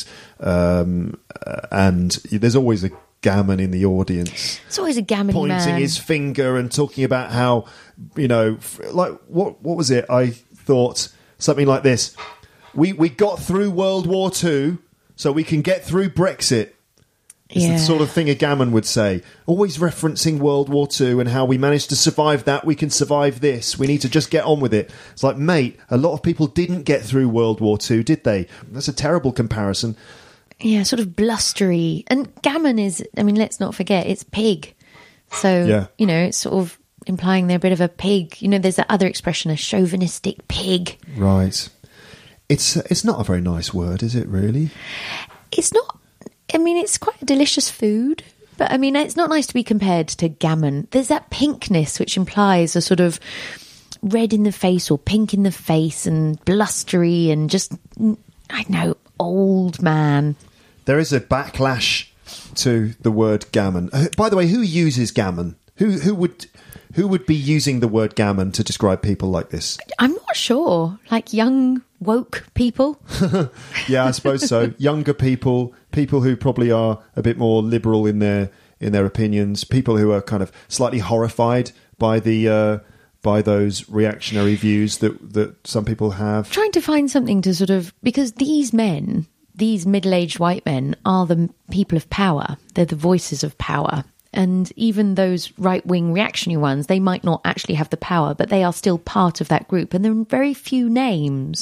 um, uh, and there's always a gammon in the audience It's always a gammon pointing man. his finger and talking about how, you know, f- like what what was it? I thought something like this: we we got through World War Two, so we can get through Brexit. It's Yeah. the sort of thing a gammon would say, always referencing World War Two and how we managed to survive that, we can survive this, we need to just get on with it. It's like, mate, a lot of people didn't get through World War Two, did they? That's a terrible comparison. Yeah, sort of blustery. And gammon is, I mean, let's not forget, it's pig. So, Yeah. you know, it's sort of implying they're a bit of a pig. You know, there's that other expression, a chauvinistic pig. Right. It's it's not a very nice word, is it, really? It's not, I mean, it's quite a delicious food. But, I mean, it's not nice to be compared to gammon. There's that pinkness which implies a sort of red in the face or pink in the face and blustery and just, I don't know, old man. There is a backlash to the word gammon. Uh, By the way, who uses gammon? Who who would who would be using the word gammon to describe people like this? I'm not sure. Like young, woke people? Yeah, I suppose so. Younger people, people who probably are a bit more liberal in their in their opinions, people who are kind of slightly horrified by the uh, by those reactionary views that that some people have. Trying to find something to sort of, because these men, these middle-aged white men, are the people of power. They're the voices of power. And even those right-wing reactionary ones, they might not actually have the power, but they are still part of that group. And there are very few names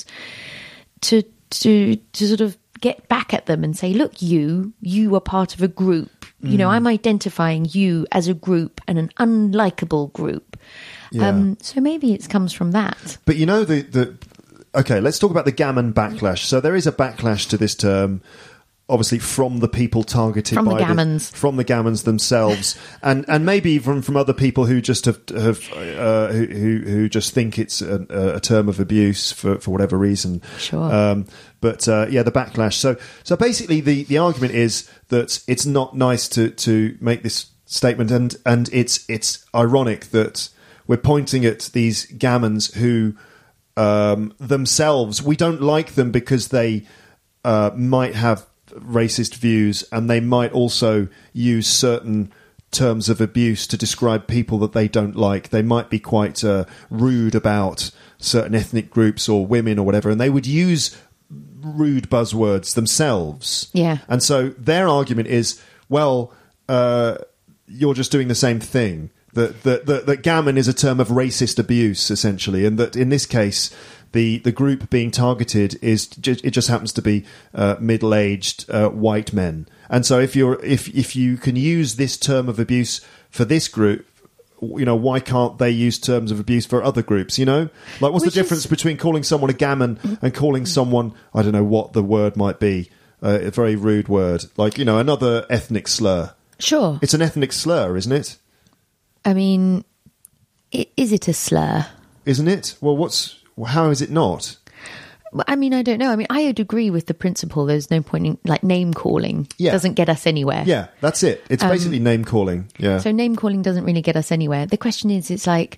to to to sort of get back at them and say, look, you, you are part of a group. Mm. You know, I'm identifying you as a group and an unlikable group. Yeah. Um, so maybe it comes from that. But you know, the, the okay, let's talk about the gammon backlash. So there is a backlash to this term, obviously from the people targeted From the by gammons. from the gammons themselves, and and maybe even from other people who just have have uh, who, who who just think it's a, a term of abuse for, for whatever reason. Sure. Um, but uh, yeah, the backlash. So so basically, the, the argument is that it's not nice to, to make this statement, and and it's it's ironic that we're pointing at these gammons who um, themselves, we don't like them because they uh, might have racist views, and they might also use certain terms of abuse to describe people that they don't like. They might be quite uh, rude about certain ethnic groups or women or whatever, and they would use rude buzzwords themselves. Yeah. And so their argument is, well, uh, you're just doing the same thing. That, that, that, that gammon is a term of racist abuse, essentially, and that in this case, the, the group being targeted is ju- it just happens to be uh, middle-aged uh, white men. And so if you're if if you can use this term of abuse for this group, you know, why can't they use terms of abuse for other groups? You know, like what's Which the difference is- between calling someone a gammon and calling someone, I don't know what the word might be, uh, a very rude word, like, you know, another ethnic slur. Sure. It's an ethnic slur, isn't it? I mean, i- is it a slur? Isn't it? Well, what's how is it not? Well, I mean, I don't know. I mean, I would agree with the principle. There's no point in, like, name calling Yeah. doesn't get us anywhere. Yeah, that's it. It's basically name calling. Yeah. So name calling doesn't really get us anywhere. The question is, it's like,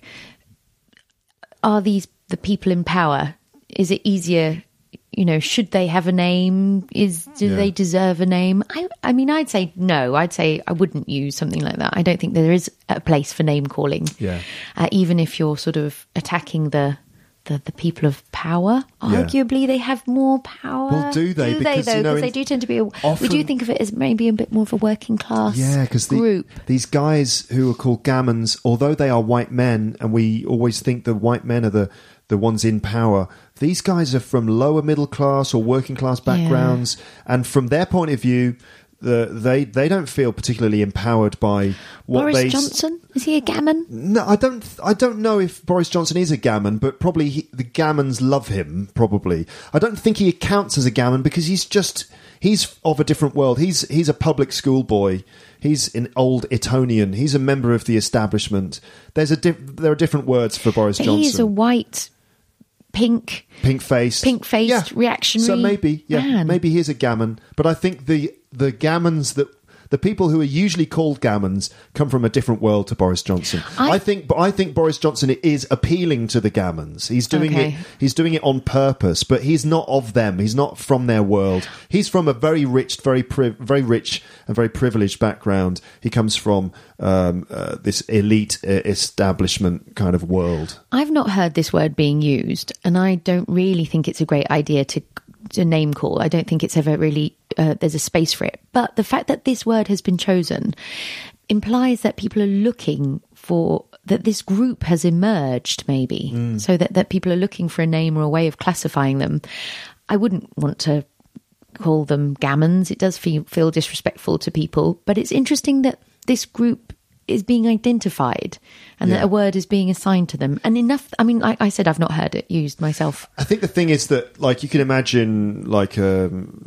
are these the people in power? Is it easier, you know, should they have a name? Is do Yeah. they deserve a name? I, I mean, I'd say no. I'd say I wouldn't use something like that. I don't think there is a place for name calling. Yeah. Uh, even if you're sort of attacking the the, the people of power, arguably they have more power. Well, do they? Do Because, they though? you know, Because they in- do tend to be. A, we often- do think of it as maybe a bit more of a working class. Yeah, because the, group. these guys who are called gammons, although they are white men, and we always think the white men are the, the ones in power, these guys are from lower middle class or working class backgrounds, and from their point of view, the, they they don't feel particularly empowered by what Boris they. Johnson, is he a gammon? No, I don't. I don't know if Boris Johnson is a gammon, but probably he, the gammons love him. Probably, I don't think he counts as a gammon because he's just he's of a different world. He's he's a public school boy. He's an old Etonian. He's a member of the establishment. There's a diff- there are different words for Boris But Johnson. he is a white, pink, pink faced, pink faced, reactionary. So maybe, yeah, man. maybe he is a gammon. But I think the the gammons that. The people who are usually called gammons come from a different world to Boris Johnson. I, I- think, I think Boris Johnson is appealing to the gammons. He's doing Okay. it. He's doing it on purpose, but he's not of them. He's not from their world. He's from a very rich, very pri- very rich and very privileged background. He comes from um, uh, this elite uh, establishment kind of world. I've not heard this word being used, and I don't really think it's a great idea to to name call. I don't think it's ever really uh, there's a space for it. But the fact that this word has been chosen implies that people are looking for, that this group has emerged maybe, mm. so that, that people are looking for a name or a way of classifying them. I wouldn't want to call them gammons. It does feel, feel disrespectful to people, but it's interesting that this group is being identified and yeah. that a word is being assigned to them. And enough, I mean, like I said, I've not heard it used myself. I think the thing is that, like, you can imagine, like, um,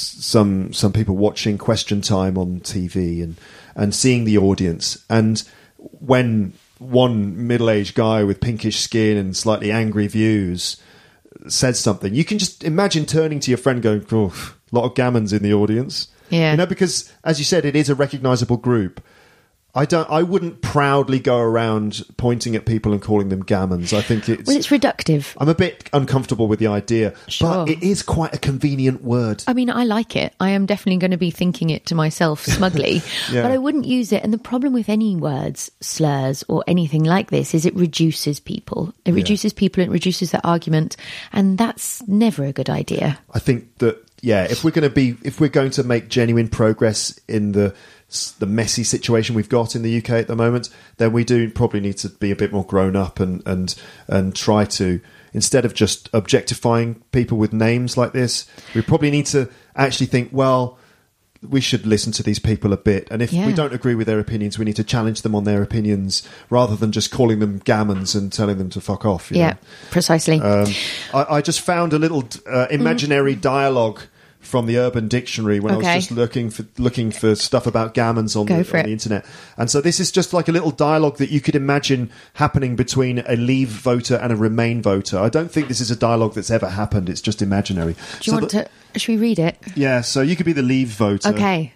some some people watching Question Time on T V and, and seeing the audience. And when one middle-aged guy with pinkish skin and slightly angry views says something, you can just imagine turning to your friend going, oh, a lot of gammons in the audience. Yeah. You know, because, as you said, it is a recognisable group. I don't. I wouldn't proudly go around pointing at people and calling them gammons. I think it's... Well, it's reductive. I'm a bit uncomfortable with the idea, Sure. but it is quite a convenient word. I mean, I like it. I am definitely going to be thinking it to myself smugly, Yeah. but I wouldn't use it. And the problem with any words, slurs, or anything like this is it reduces people. It reduces people, it reduces their argument, and that's never a good idea. I think that, yeah, if we're going to be, if we're going to make genuine progress in the the messy situation we've got in the U K at the moment, then we do probably need to be a bit more grown up and and and try to, instead of just objectifying people with names like this, we probably need to actually think, well, we should listen to these people a bit, and if Yeah. we don't agree with their opinions, we need to challenge them on their opinions rather than just calling them gammons and telling them to fuck off. You Yeah, know? precisely. Um, I, I just found a little uh, imaginary mm. dialogue from the Urban Dictionary when Okay. I was just looking for looking for stuff about gammons on, Go the, for on it. the internet. And so this is just like a little dialogue that you could imagine happening between a Leave voter and a Remain voter. I don't think this is a dialogue that's ever happened. It's just imaginary. Do you so want the- to... Should we read it? Yeah, so you could be the Leave voter. Okay.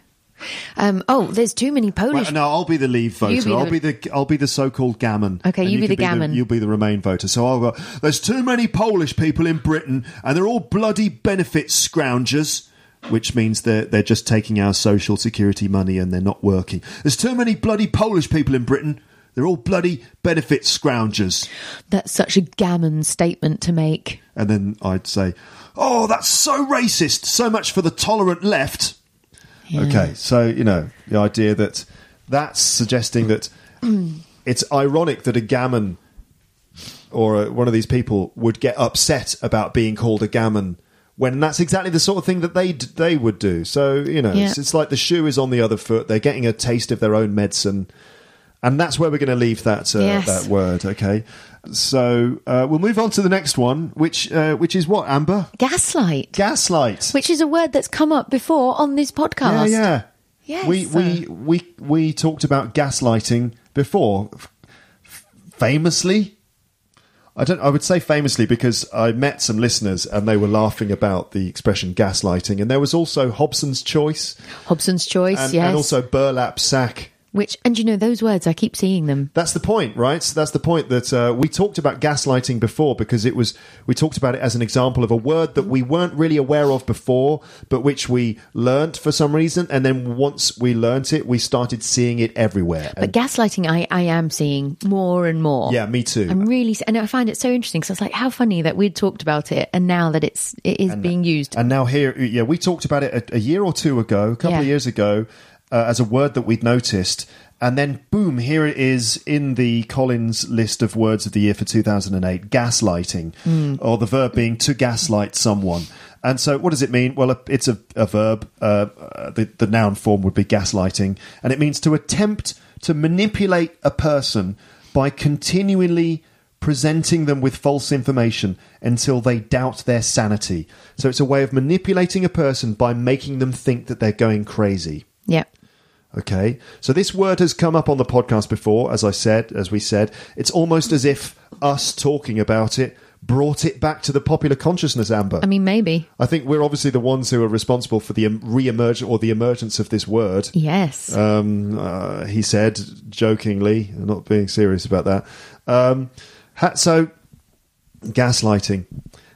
Um, oh, there's too many Polish... Well, no, I'll be the Leave voter. You be the- I'll be the I'll be the so-called gammon. Okay, And you be could the gammon. you'll be the Remain voter. So I'll go. There's too many Polish people in Britain, and they're all bloody benefit scroungers, which means they're they're just taking our social security money and they're not working. There's too many bloody Polish people in Britain. They're all bloody benefit scroungers. That's such a gammon statement to make. And then I'd say, "Oh, that's so racist. So much for the tolerant left." Yeah. Okay, so, you know, the idea that that's suggesting that it's ironic that a gammon or a, one of these people would get upset about being called a gammon when that's exactly the sort of thing that they they would do. So, you know, Yeah. it's, it's like the shoe is on the other foot. They're getting a taste of their own medicine. And that's where we're going to leave that uh, Yes. that word, okay? So uh, we'll move on to the next one, which uh, which is what, Amber? Gaslight. Gaslight. Which is a word that's come up before on this podcast. Yeah, yeah. Yes. We we we we talked about gaslighting before, F- famously. I don't. I would say famously because I met some listeners and they were laughing about the expression gaslighting, and there was also Hobson's choice, Hobson's choice, and, yes. and also burlap sack. Which, and you know, those words, I keep seeing them. That's the point, right? So that's the point that uh, we talked about gaslighting before because it was we talked about it as an example of a word that we weren't really aware of before, but which we learnt for some reason, and then once we learnt it, we started seeing it everywhere. But And- gaslighting, I, I am seeing more and more. yeah, me too. I'm really, and I find it so interesting because I was like, how funny that we'd talked about it, and now that it's it is being used. And now here, yeah, we talked about it a, a year or two ago, a couple Yeah. of years ago, uh, as a word that we'd noticed. And then, boom, here it is in the Collins list of words of the year for two thousand eight, gaslighting, Mm. or the verb being to gaslight someone. And so what does it mean? Well, it's a, a verb. Uh, uh, the, the noun form would be gaslighting. And it means to attempt to manipulate a person by continually presenting them with false information until they doubt their sanity. So it's a way of manipulating a person by making them think that they're going crazy. Yeah. Okay, so this word has come up on the podcast before, as I said, as we said. It's almost as if us talking about it brought it back to the popular consciousness, Amber. I mean, maybe. I think we're obviously the ones who are responsible for the re-emergence or the emergence of this word. Yes. Um, uh, he said, jokingly, not being serious about that. Um, ha- so, gaslighting.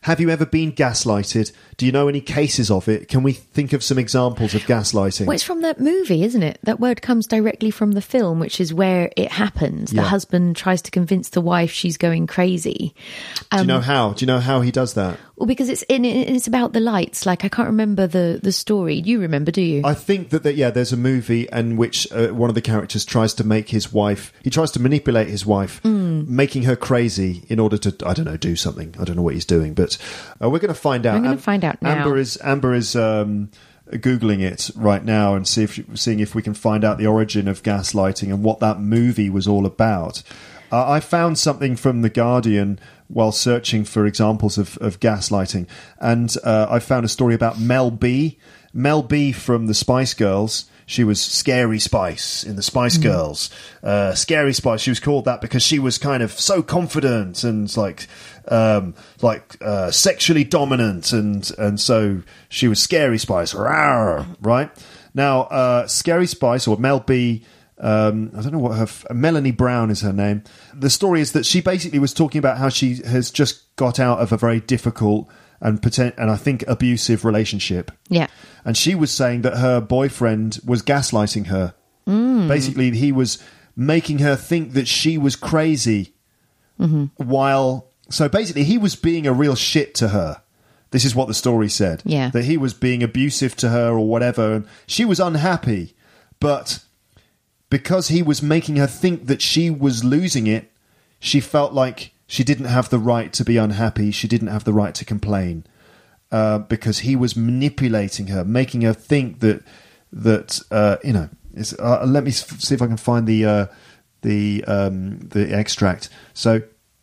Have you ever been gaslighted? Do you know any cases of it? Can we think of some examples of gaslighting? Well, it's from that movie, isn't it? That word comes directly from the film, which is where it happens. The Yeah. husband tries to convince the wife she's going crazy. Do you know how? Do you know how he does that? Well, because it's in, it's about the lights. Like, I can't remember the, the story. You remember, do you? I think that, that yeah, there's a movie in which uh, one of the characters tries to make his wife, he tries to manipulate his wife, Mm. making her crazy in order to, I don't know, do something. I don't know what he's doing, but uh, we're going to find out. I'm gonna Am- find out now. Amber is Amber is um, googling it right now and see if seeing if we can find out the origin of gaslighting and what that movie was all about. Uh, I found something from The Guardian while searching for examples of, of gaslighting, and uh, I found a story about Mel B. Mel B from the Spice Girls. She was Scary Spice in the Spice Girls. Uh, Scary Spice. She was called that because she was kind of so confident and like, um, like uh, sexually dominant, and and so she was Scary Spice. Rawr, right now, uh, Scary Spice or Mel B. Um, I don't know what her f- Melanie Brown is her name. The story is that she basically was talking about how she has just got out of a very difficult and potent- and I think abusive relationship. Yeah. And she was saying that her boyfriend was gaslighting her. Mm. Basically, he was making her think that she was crazy. Mm-hmm. While so basically, he was being a real shit to her. This is what the story said. Yeah. That he was being abusive to her or whatever, and she was unhappy, but because he was making her think that she was losing it, she felt like she didn't have the right to be unhappy. She didn't have the right to complain uh, because he was manipulating her, making her think that that uh, you know. It's, uh, let me f- see if I can find the uh, the um, the extract. So.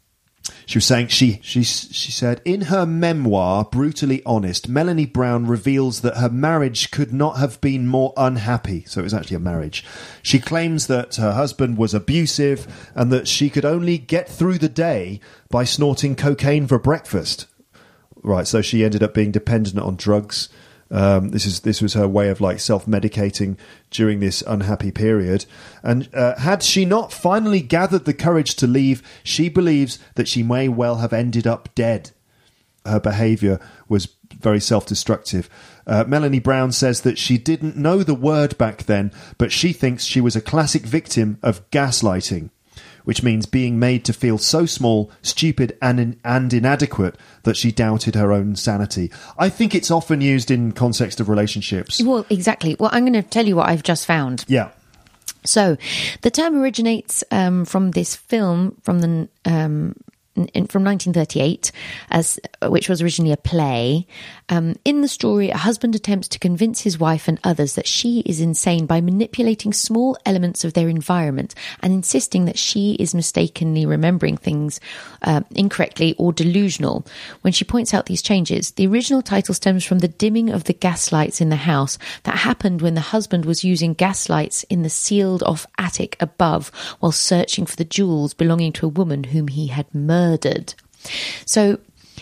She was saying, she, she she said, in her memoir, Brutally Honest, Melanie Brown reveals that her marriage could not have been more unhappy. So it was actually a marriage. She claims that her husband was abusive and that she could only get through the day by snorting cocaine for breakfast. Right, so she ended up being dependent on drugs. Um, this is this was her way of like self-medicating during this unhappy period. And uh, had she not finally gathered the courage to leave, she believes that she may well have ended up dead. Her behaviour was very self-destructive. Uh, Melanie Brown says that she didn't know the word back then, but she thinks she was a classic victim of gaslighting, which means being made to feel so small, stupid, and in, and inadequate that she doubted her own sanity. I think it's often used in context of relationships. Well, exactly. Well, I'm going to tell you what I've just found. Yeah. So, the term originates um, from this film from the um, in, from nineteen thirty-eight, as which was originally a play. Um, in the story, a husband attempts to convince his wife and others that she is insane by manipulating small elements of their environment and insisting that she is mistakenly remembering things uh, incorrectly or delusional. When she points out these changes, the original title stems from the dimming of the gas lights in the house that happened when the husband was using gas lights in the sealed-off attic above while searching for the jewels belonging to a woman whom he had murdered. So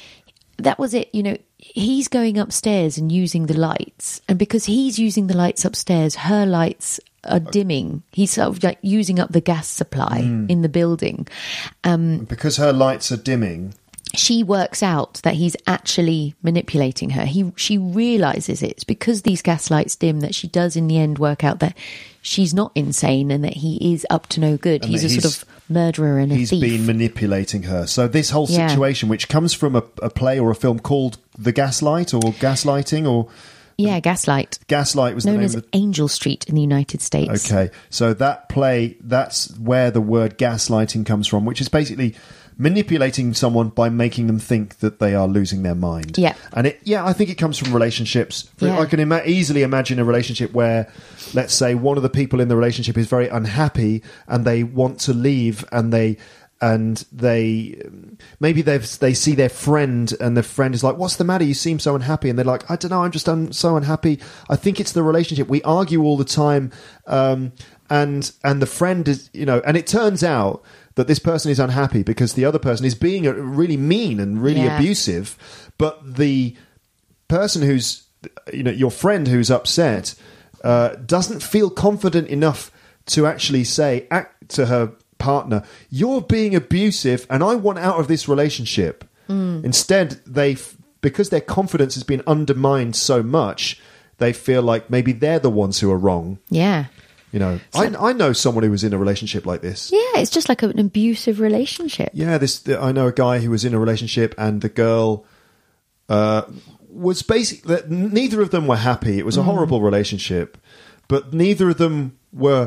that was it, you know. He's going upstairs and using the lights, and because he's using the lights upstairs, her lights are dimming. He's sort of like using up the gas supply mm. in the building. Um, because her lights are dimming, she works out that he's actually manipulating her. He she realizes it's because these gas lights dim that she does in the end work out that she's not insane and that he is up to no good. He's a he's, sort of murderer and a he's thief. He's been manipulating her. So this whole Yeah. situation, which comes from a, a play or a film called The Gaslight or Gaslighting or... Yeah, Gaslight. Gaslight was known the name as of the... Angel Street in the United States. Okay, so that play, that's where the word gaslighting comes from, which is basically manipulating someone by making them think that they are losing their mind. Yeah. And it, yeah, I think it comes from relationships. Yeah. I can ima- easily imagine a relationship where, let's say, one of the people in the relationship is very unhappy and they want to leave, and they... And they maybe they they see their friend, and the friend is like, "What's the matter? You seem so unhappy." And they're like, "I don't know. I'm just un- so unhappy. I think it's the relationship. We argue all the time." Um, and and the friend is, you know, and it turns out that this person is unhappy because the other person is being a, really mean and really Yeah. abusive. But the person who's, you know, your friend who's upset uh, doesn't feel confident enough to actually say act to her partner, "You're being abusive and I want out of this relationship." Mm. Instead, they, because their confidence has been undermined so much, they feel like maybe they're the ones who are wrong. Yeah. You know, I, I know someone who was in a relationship like this. Yeah, it's just like an abusive relationship. Yeah, this I know a guy who was in a relationship, and the girl uh, was basically neither of them were happy. It was a Mm. horrible relationship, but neither of them were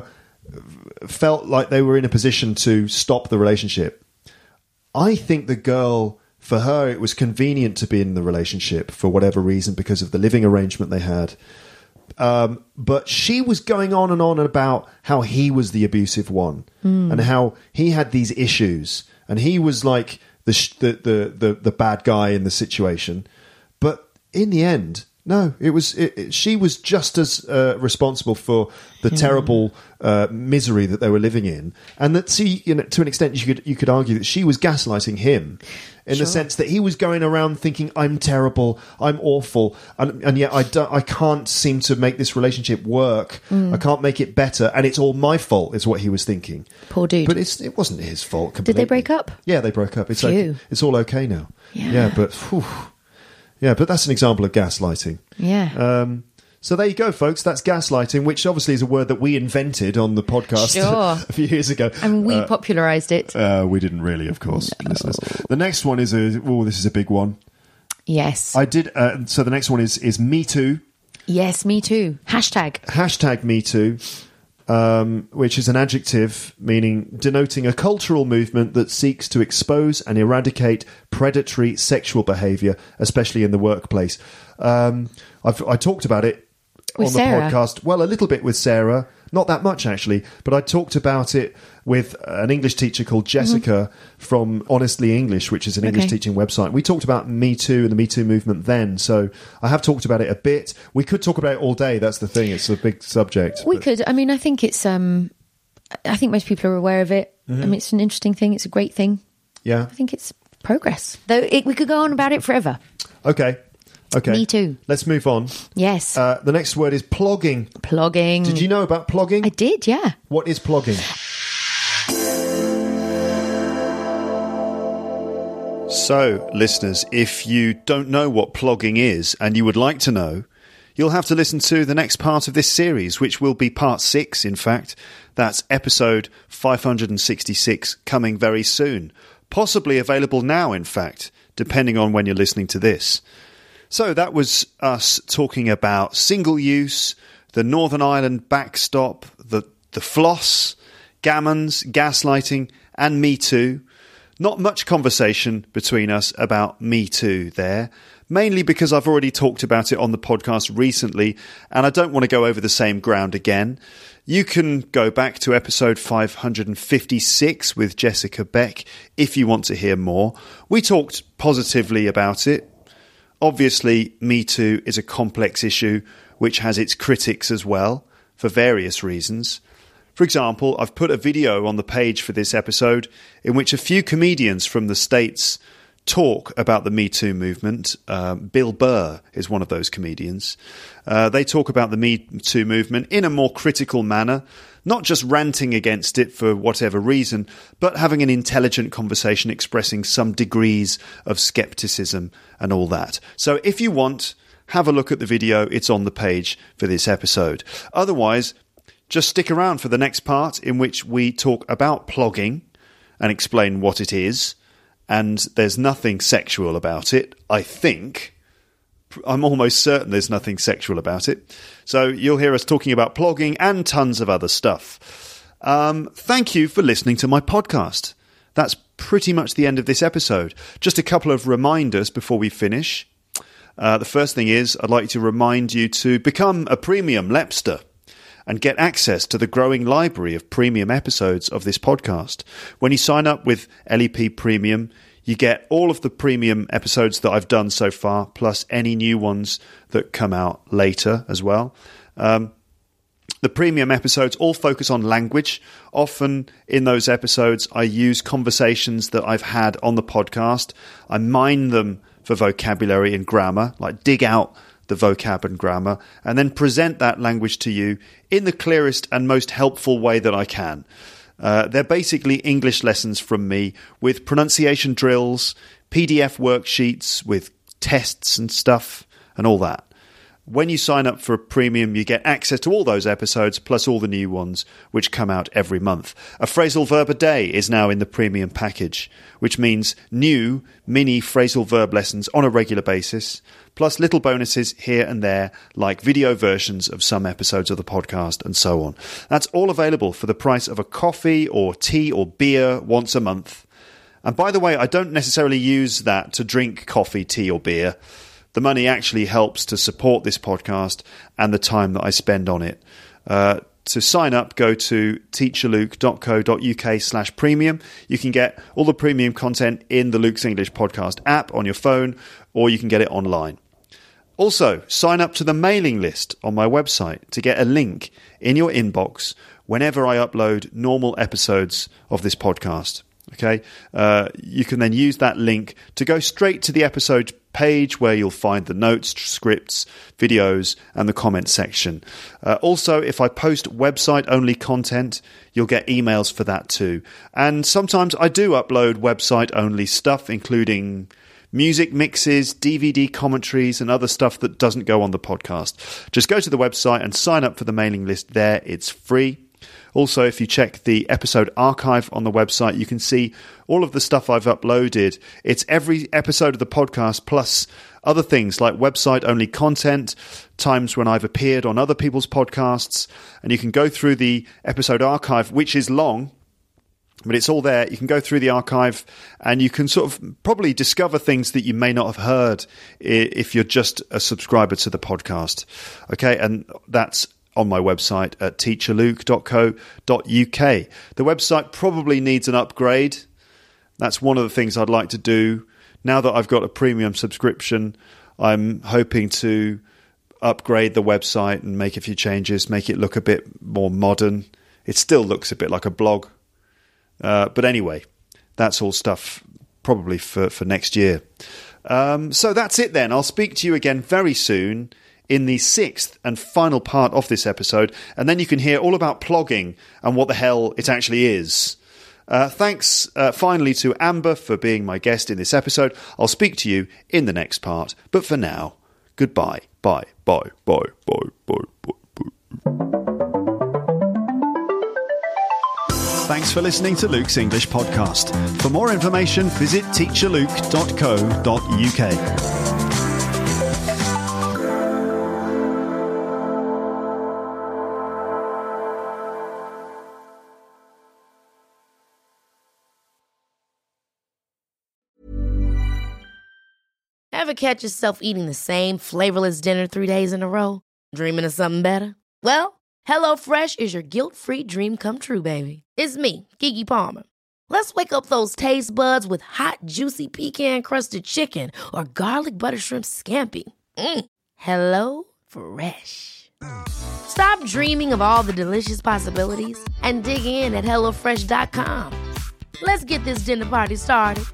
felt like they were in a position to stop the relationship. I think the girl, for her, it was convenient to be in the relationship for whatever reason because of the living arrangement they had. Um, but she was going on and on about how he was the abusive one mm. and how he had these issues and he was like the, sh- the, the, the, the bad guy in the situation. But in the end, no, it was it, it, she was just as uh, responsible for the mm. terrible uh, misery that they were living in, and that see, you know, to an extent, you could you could argue that she was gaslighting him, in sure. the sense that he was going around thinking, "I'm terrible, I'm awful," and, and yet I don't, I can't seem to make this relationship work. Mm. I can't make it better, and it's all my fault. Is what he was thinking. Poor dude. But it's it wasn't his fault. Completely. Did they break up? Yeah, they broke up. It's Phew. okay. It's all okay now. Yeah, yeah but. Whew, Yeah, but that's an example of gaslighting. Yeah. Um, so there you go, folks. That's gaslighting, which obviously is a word that we invented on the podcast Sure. a few years ago. I mean, we uh, popularised it. Uh, we didn't really, of course, No. listeners. The next one is a. Oh, this is a big one. Yes. I did. Uh, so the next one is is Me Too. Yes, me too. Hashtag. Hashtag Me Too. Um, which is an adjective meaning denoting a cultural movement that seeks to expose and eradicate predatory sexual behaviour, especially in the workplace. Um, I've, I talked about it With on the Sarah. podcast. Well, a little bit with Sarah, not that much actually, but I talked about it with an English teacher called Jessica mm-hmm. from Honestly English, which is an English Okay. teaching website. We talked about Me Too and the Me Too movement then, so I have talked about it a bit. We could talk about it all day. That's the thing; it's a big subject. We but- could. I mean, I think it's. Um, I think most people are aware of it. Mm-hmm. I mean, it's an interesting thing. It's a great thing. Yeah. I think it's progress. Though it, we could go on about it forever. Okay. Okay. Me too. Let's move on. Yes. Uh, the next word is plogging. Plogging. Did you know about plogging? I did, yeah. What is plogging? So, listeners, if you don't know what plogging is and you would like to know, you'll have to listen to the next part of this series, which will be part six, in fact. That's episode five hundred sixty-six, coming very soon. Possibly available now, in fact, depending on when you're listening to this. So that was us talking about single use, the Northern Ireland backstop, the, the floss, gammons, gaslighting, and Me Too. Not much conversation between us about Me Too there, mainly because I've already talked about it on the podcast recently, and I don't want to go over the same ground again. You can go back to episode five hundred fifty-six with Jessica Beck if you want to hear more. We talked positively about it. Obviously, Me Too is a complex issue which has its critics as well, for various reasons. For example, I've put a video on the page for this episode in which a few comedians from the States talk about the Me Too movement. Uh, Bill Burr is one of those comedians. Uh, they talk about the Me Too movement in a more critical manner, not just ranting against it for whatever reason, but having an intelligent conversation expressing some degrees of skepticism and all that. So if you want, have a look at the video. It's on the page for this episode. Otherwise, just stick around for the next part in which we talk about plogging and explain what it is. And there's nothing sexual about it, I think. I'm almost certain there's nothing sexual about it. So you'll hear us talking about plogging and tons of other stuff. Um, thank you for listening to my podcast. That's pretty much the end of this episode. Just a couple of reminders before we finish. Uh, the first thing is I'd like to remind you to become a premium Lepster and get access to the growing library of premium episodes of this podcast. When you sign up with L E P Premium, you get all of the premium episodes that I've done so far, plus any new ones that come out later as well. Um, the premium episodes all focus on language. Often in those episodes, I use conversations that I've had on the podcast. I mine them for vocabulary and grammar, like dig out the vocab and grammar, and then present that language to you in the clearest and most helpful way that I can. Uh, they're basically English lessons from me with pronunciation drills, P D F worksheets with tests and stuff and all that. When you sign up for a premium, you get access to all those episodes, plus all the new ones, which come out every month. A phrasal verb a day is now in the premium package, which means new mini phrasal verb lessons on a regular basis, plus little bonuses here and there, like video versions of some episodes of the podcast and so on. That's all available for the price of a coffee or tea or beer once a month. And by the way, I don't necessarily use that to drink coffee, tea or beer. The money actually helps to support this podcast and the time that I spend on it. Uh, to sign up, go to teacherluke.co.uk slash premium. You can get all the premium content in the Luke's English Podcast app on your phone, or you can get it online. Also, sign up to the mailing list on my website to get a link in your inbox whenever I upload normal episodes of this podcast. Okay, uh, you can then use that link to go straight to the episode page where you'll find the notes, scripts, videos, and the comment section. Uh, also, if I post website-only content, you'll get emails for that too. And sometimes I do upload website-only stuff, including music mixes, D V D commentaries, and other stuff that doesn't go on the podcast. Just go to the website and sign up for the mailing list there. It's free. Also, if you check the episode archive on the website, you can see all of the stuff I've uploaded. It's every episode of the podcast, plus other things like website-only content, times when I've appeared on other people's podcasts, and you can go through the episode archive, which is long, but it's all there. You can go through the archive, and you can sort of probably discover things that you may not have heard if you're just a subscriber to the podcast. Okay, and that's on my website at teacherluke dot co dot uk. The website probably needs an upgrade. That's one of the things I'd like to do. Now that I've got a premium subscription, I'm hoping to upgrade the website and make a few changes, make it look a bit more modern. It still looks a bit like a blog. Uh, but anyway, that's all stuff probably for, for next year. Um, so that's it then. I'll speak to you again very soon in the sixth and final part of this episode, and then you can hear all about plogging and what the hell it actually is. Uh, thanks uh, finally to Amber for being my guest in this episode. I'll speak to you in the next part, but for now, goodbye. Bye, bye, bye, bye, bye, bye, bye. Thanks for listening to Luke's English Podcast. For more information, visit teacherluke dot co dot uk. Ever catch yourself eating the same flavorless dinner three days in a row? Dreaming of something better? Well, HelloFresh is your guilt-free dream come true, baby. It's me, Keke Palmer. Let's wake up those taste buds with hot, juicy pecan-crusted chicken or garlic butter shrimp scampi. Mm. Hello Fresh. Stop dreaming of all the delicious possibilities and dig in at hello fresh dot com. Let's get this dinner party started.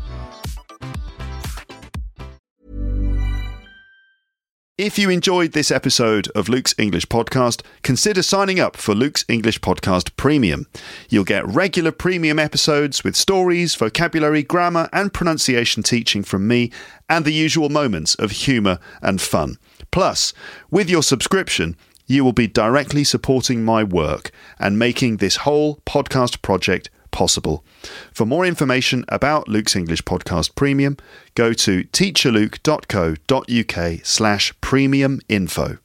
If you enjoyed this episode of Luke's English Podcast, consider signing up for Luke's English Podcast Premium. You'll get regular premium episodes with stories, vocabulary, grammar, and pronunciation teaching from me, and the usual moments of humour and fun. Plus, with your subscription, you will be directly supporting my work and making this whole podcast project possible. For more information about Luke's English Podcast Premium, go to teacherluke dot co dot uk slash premium info.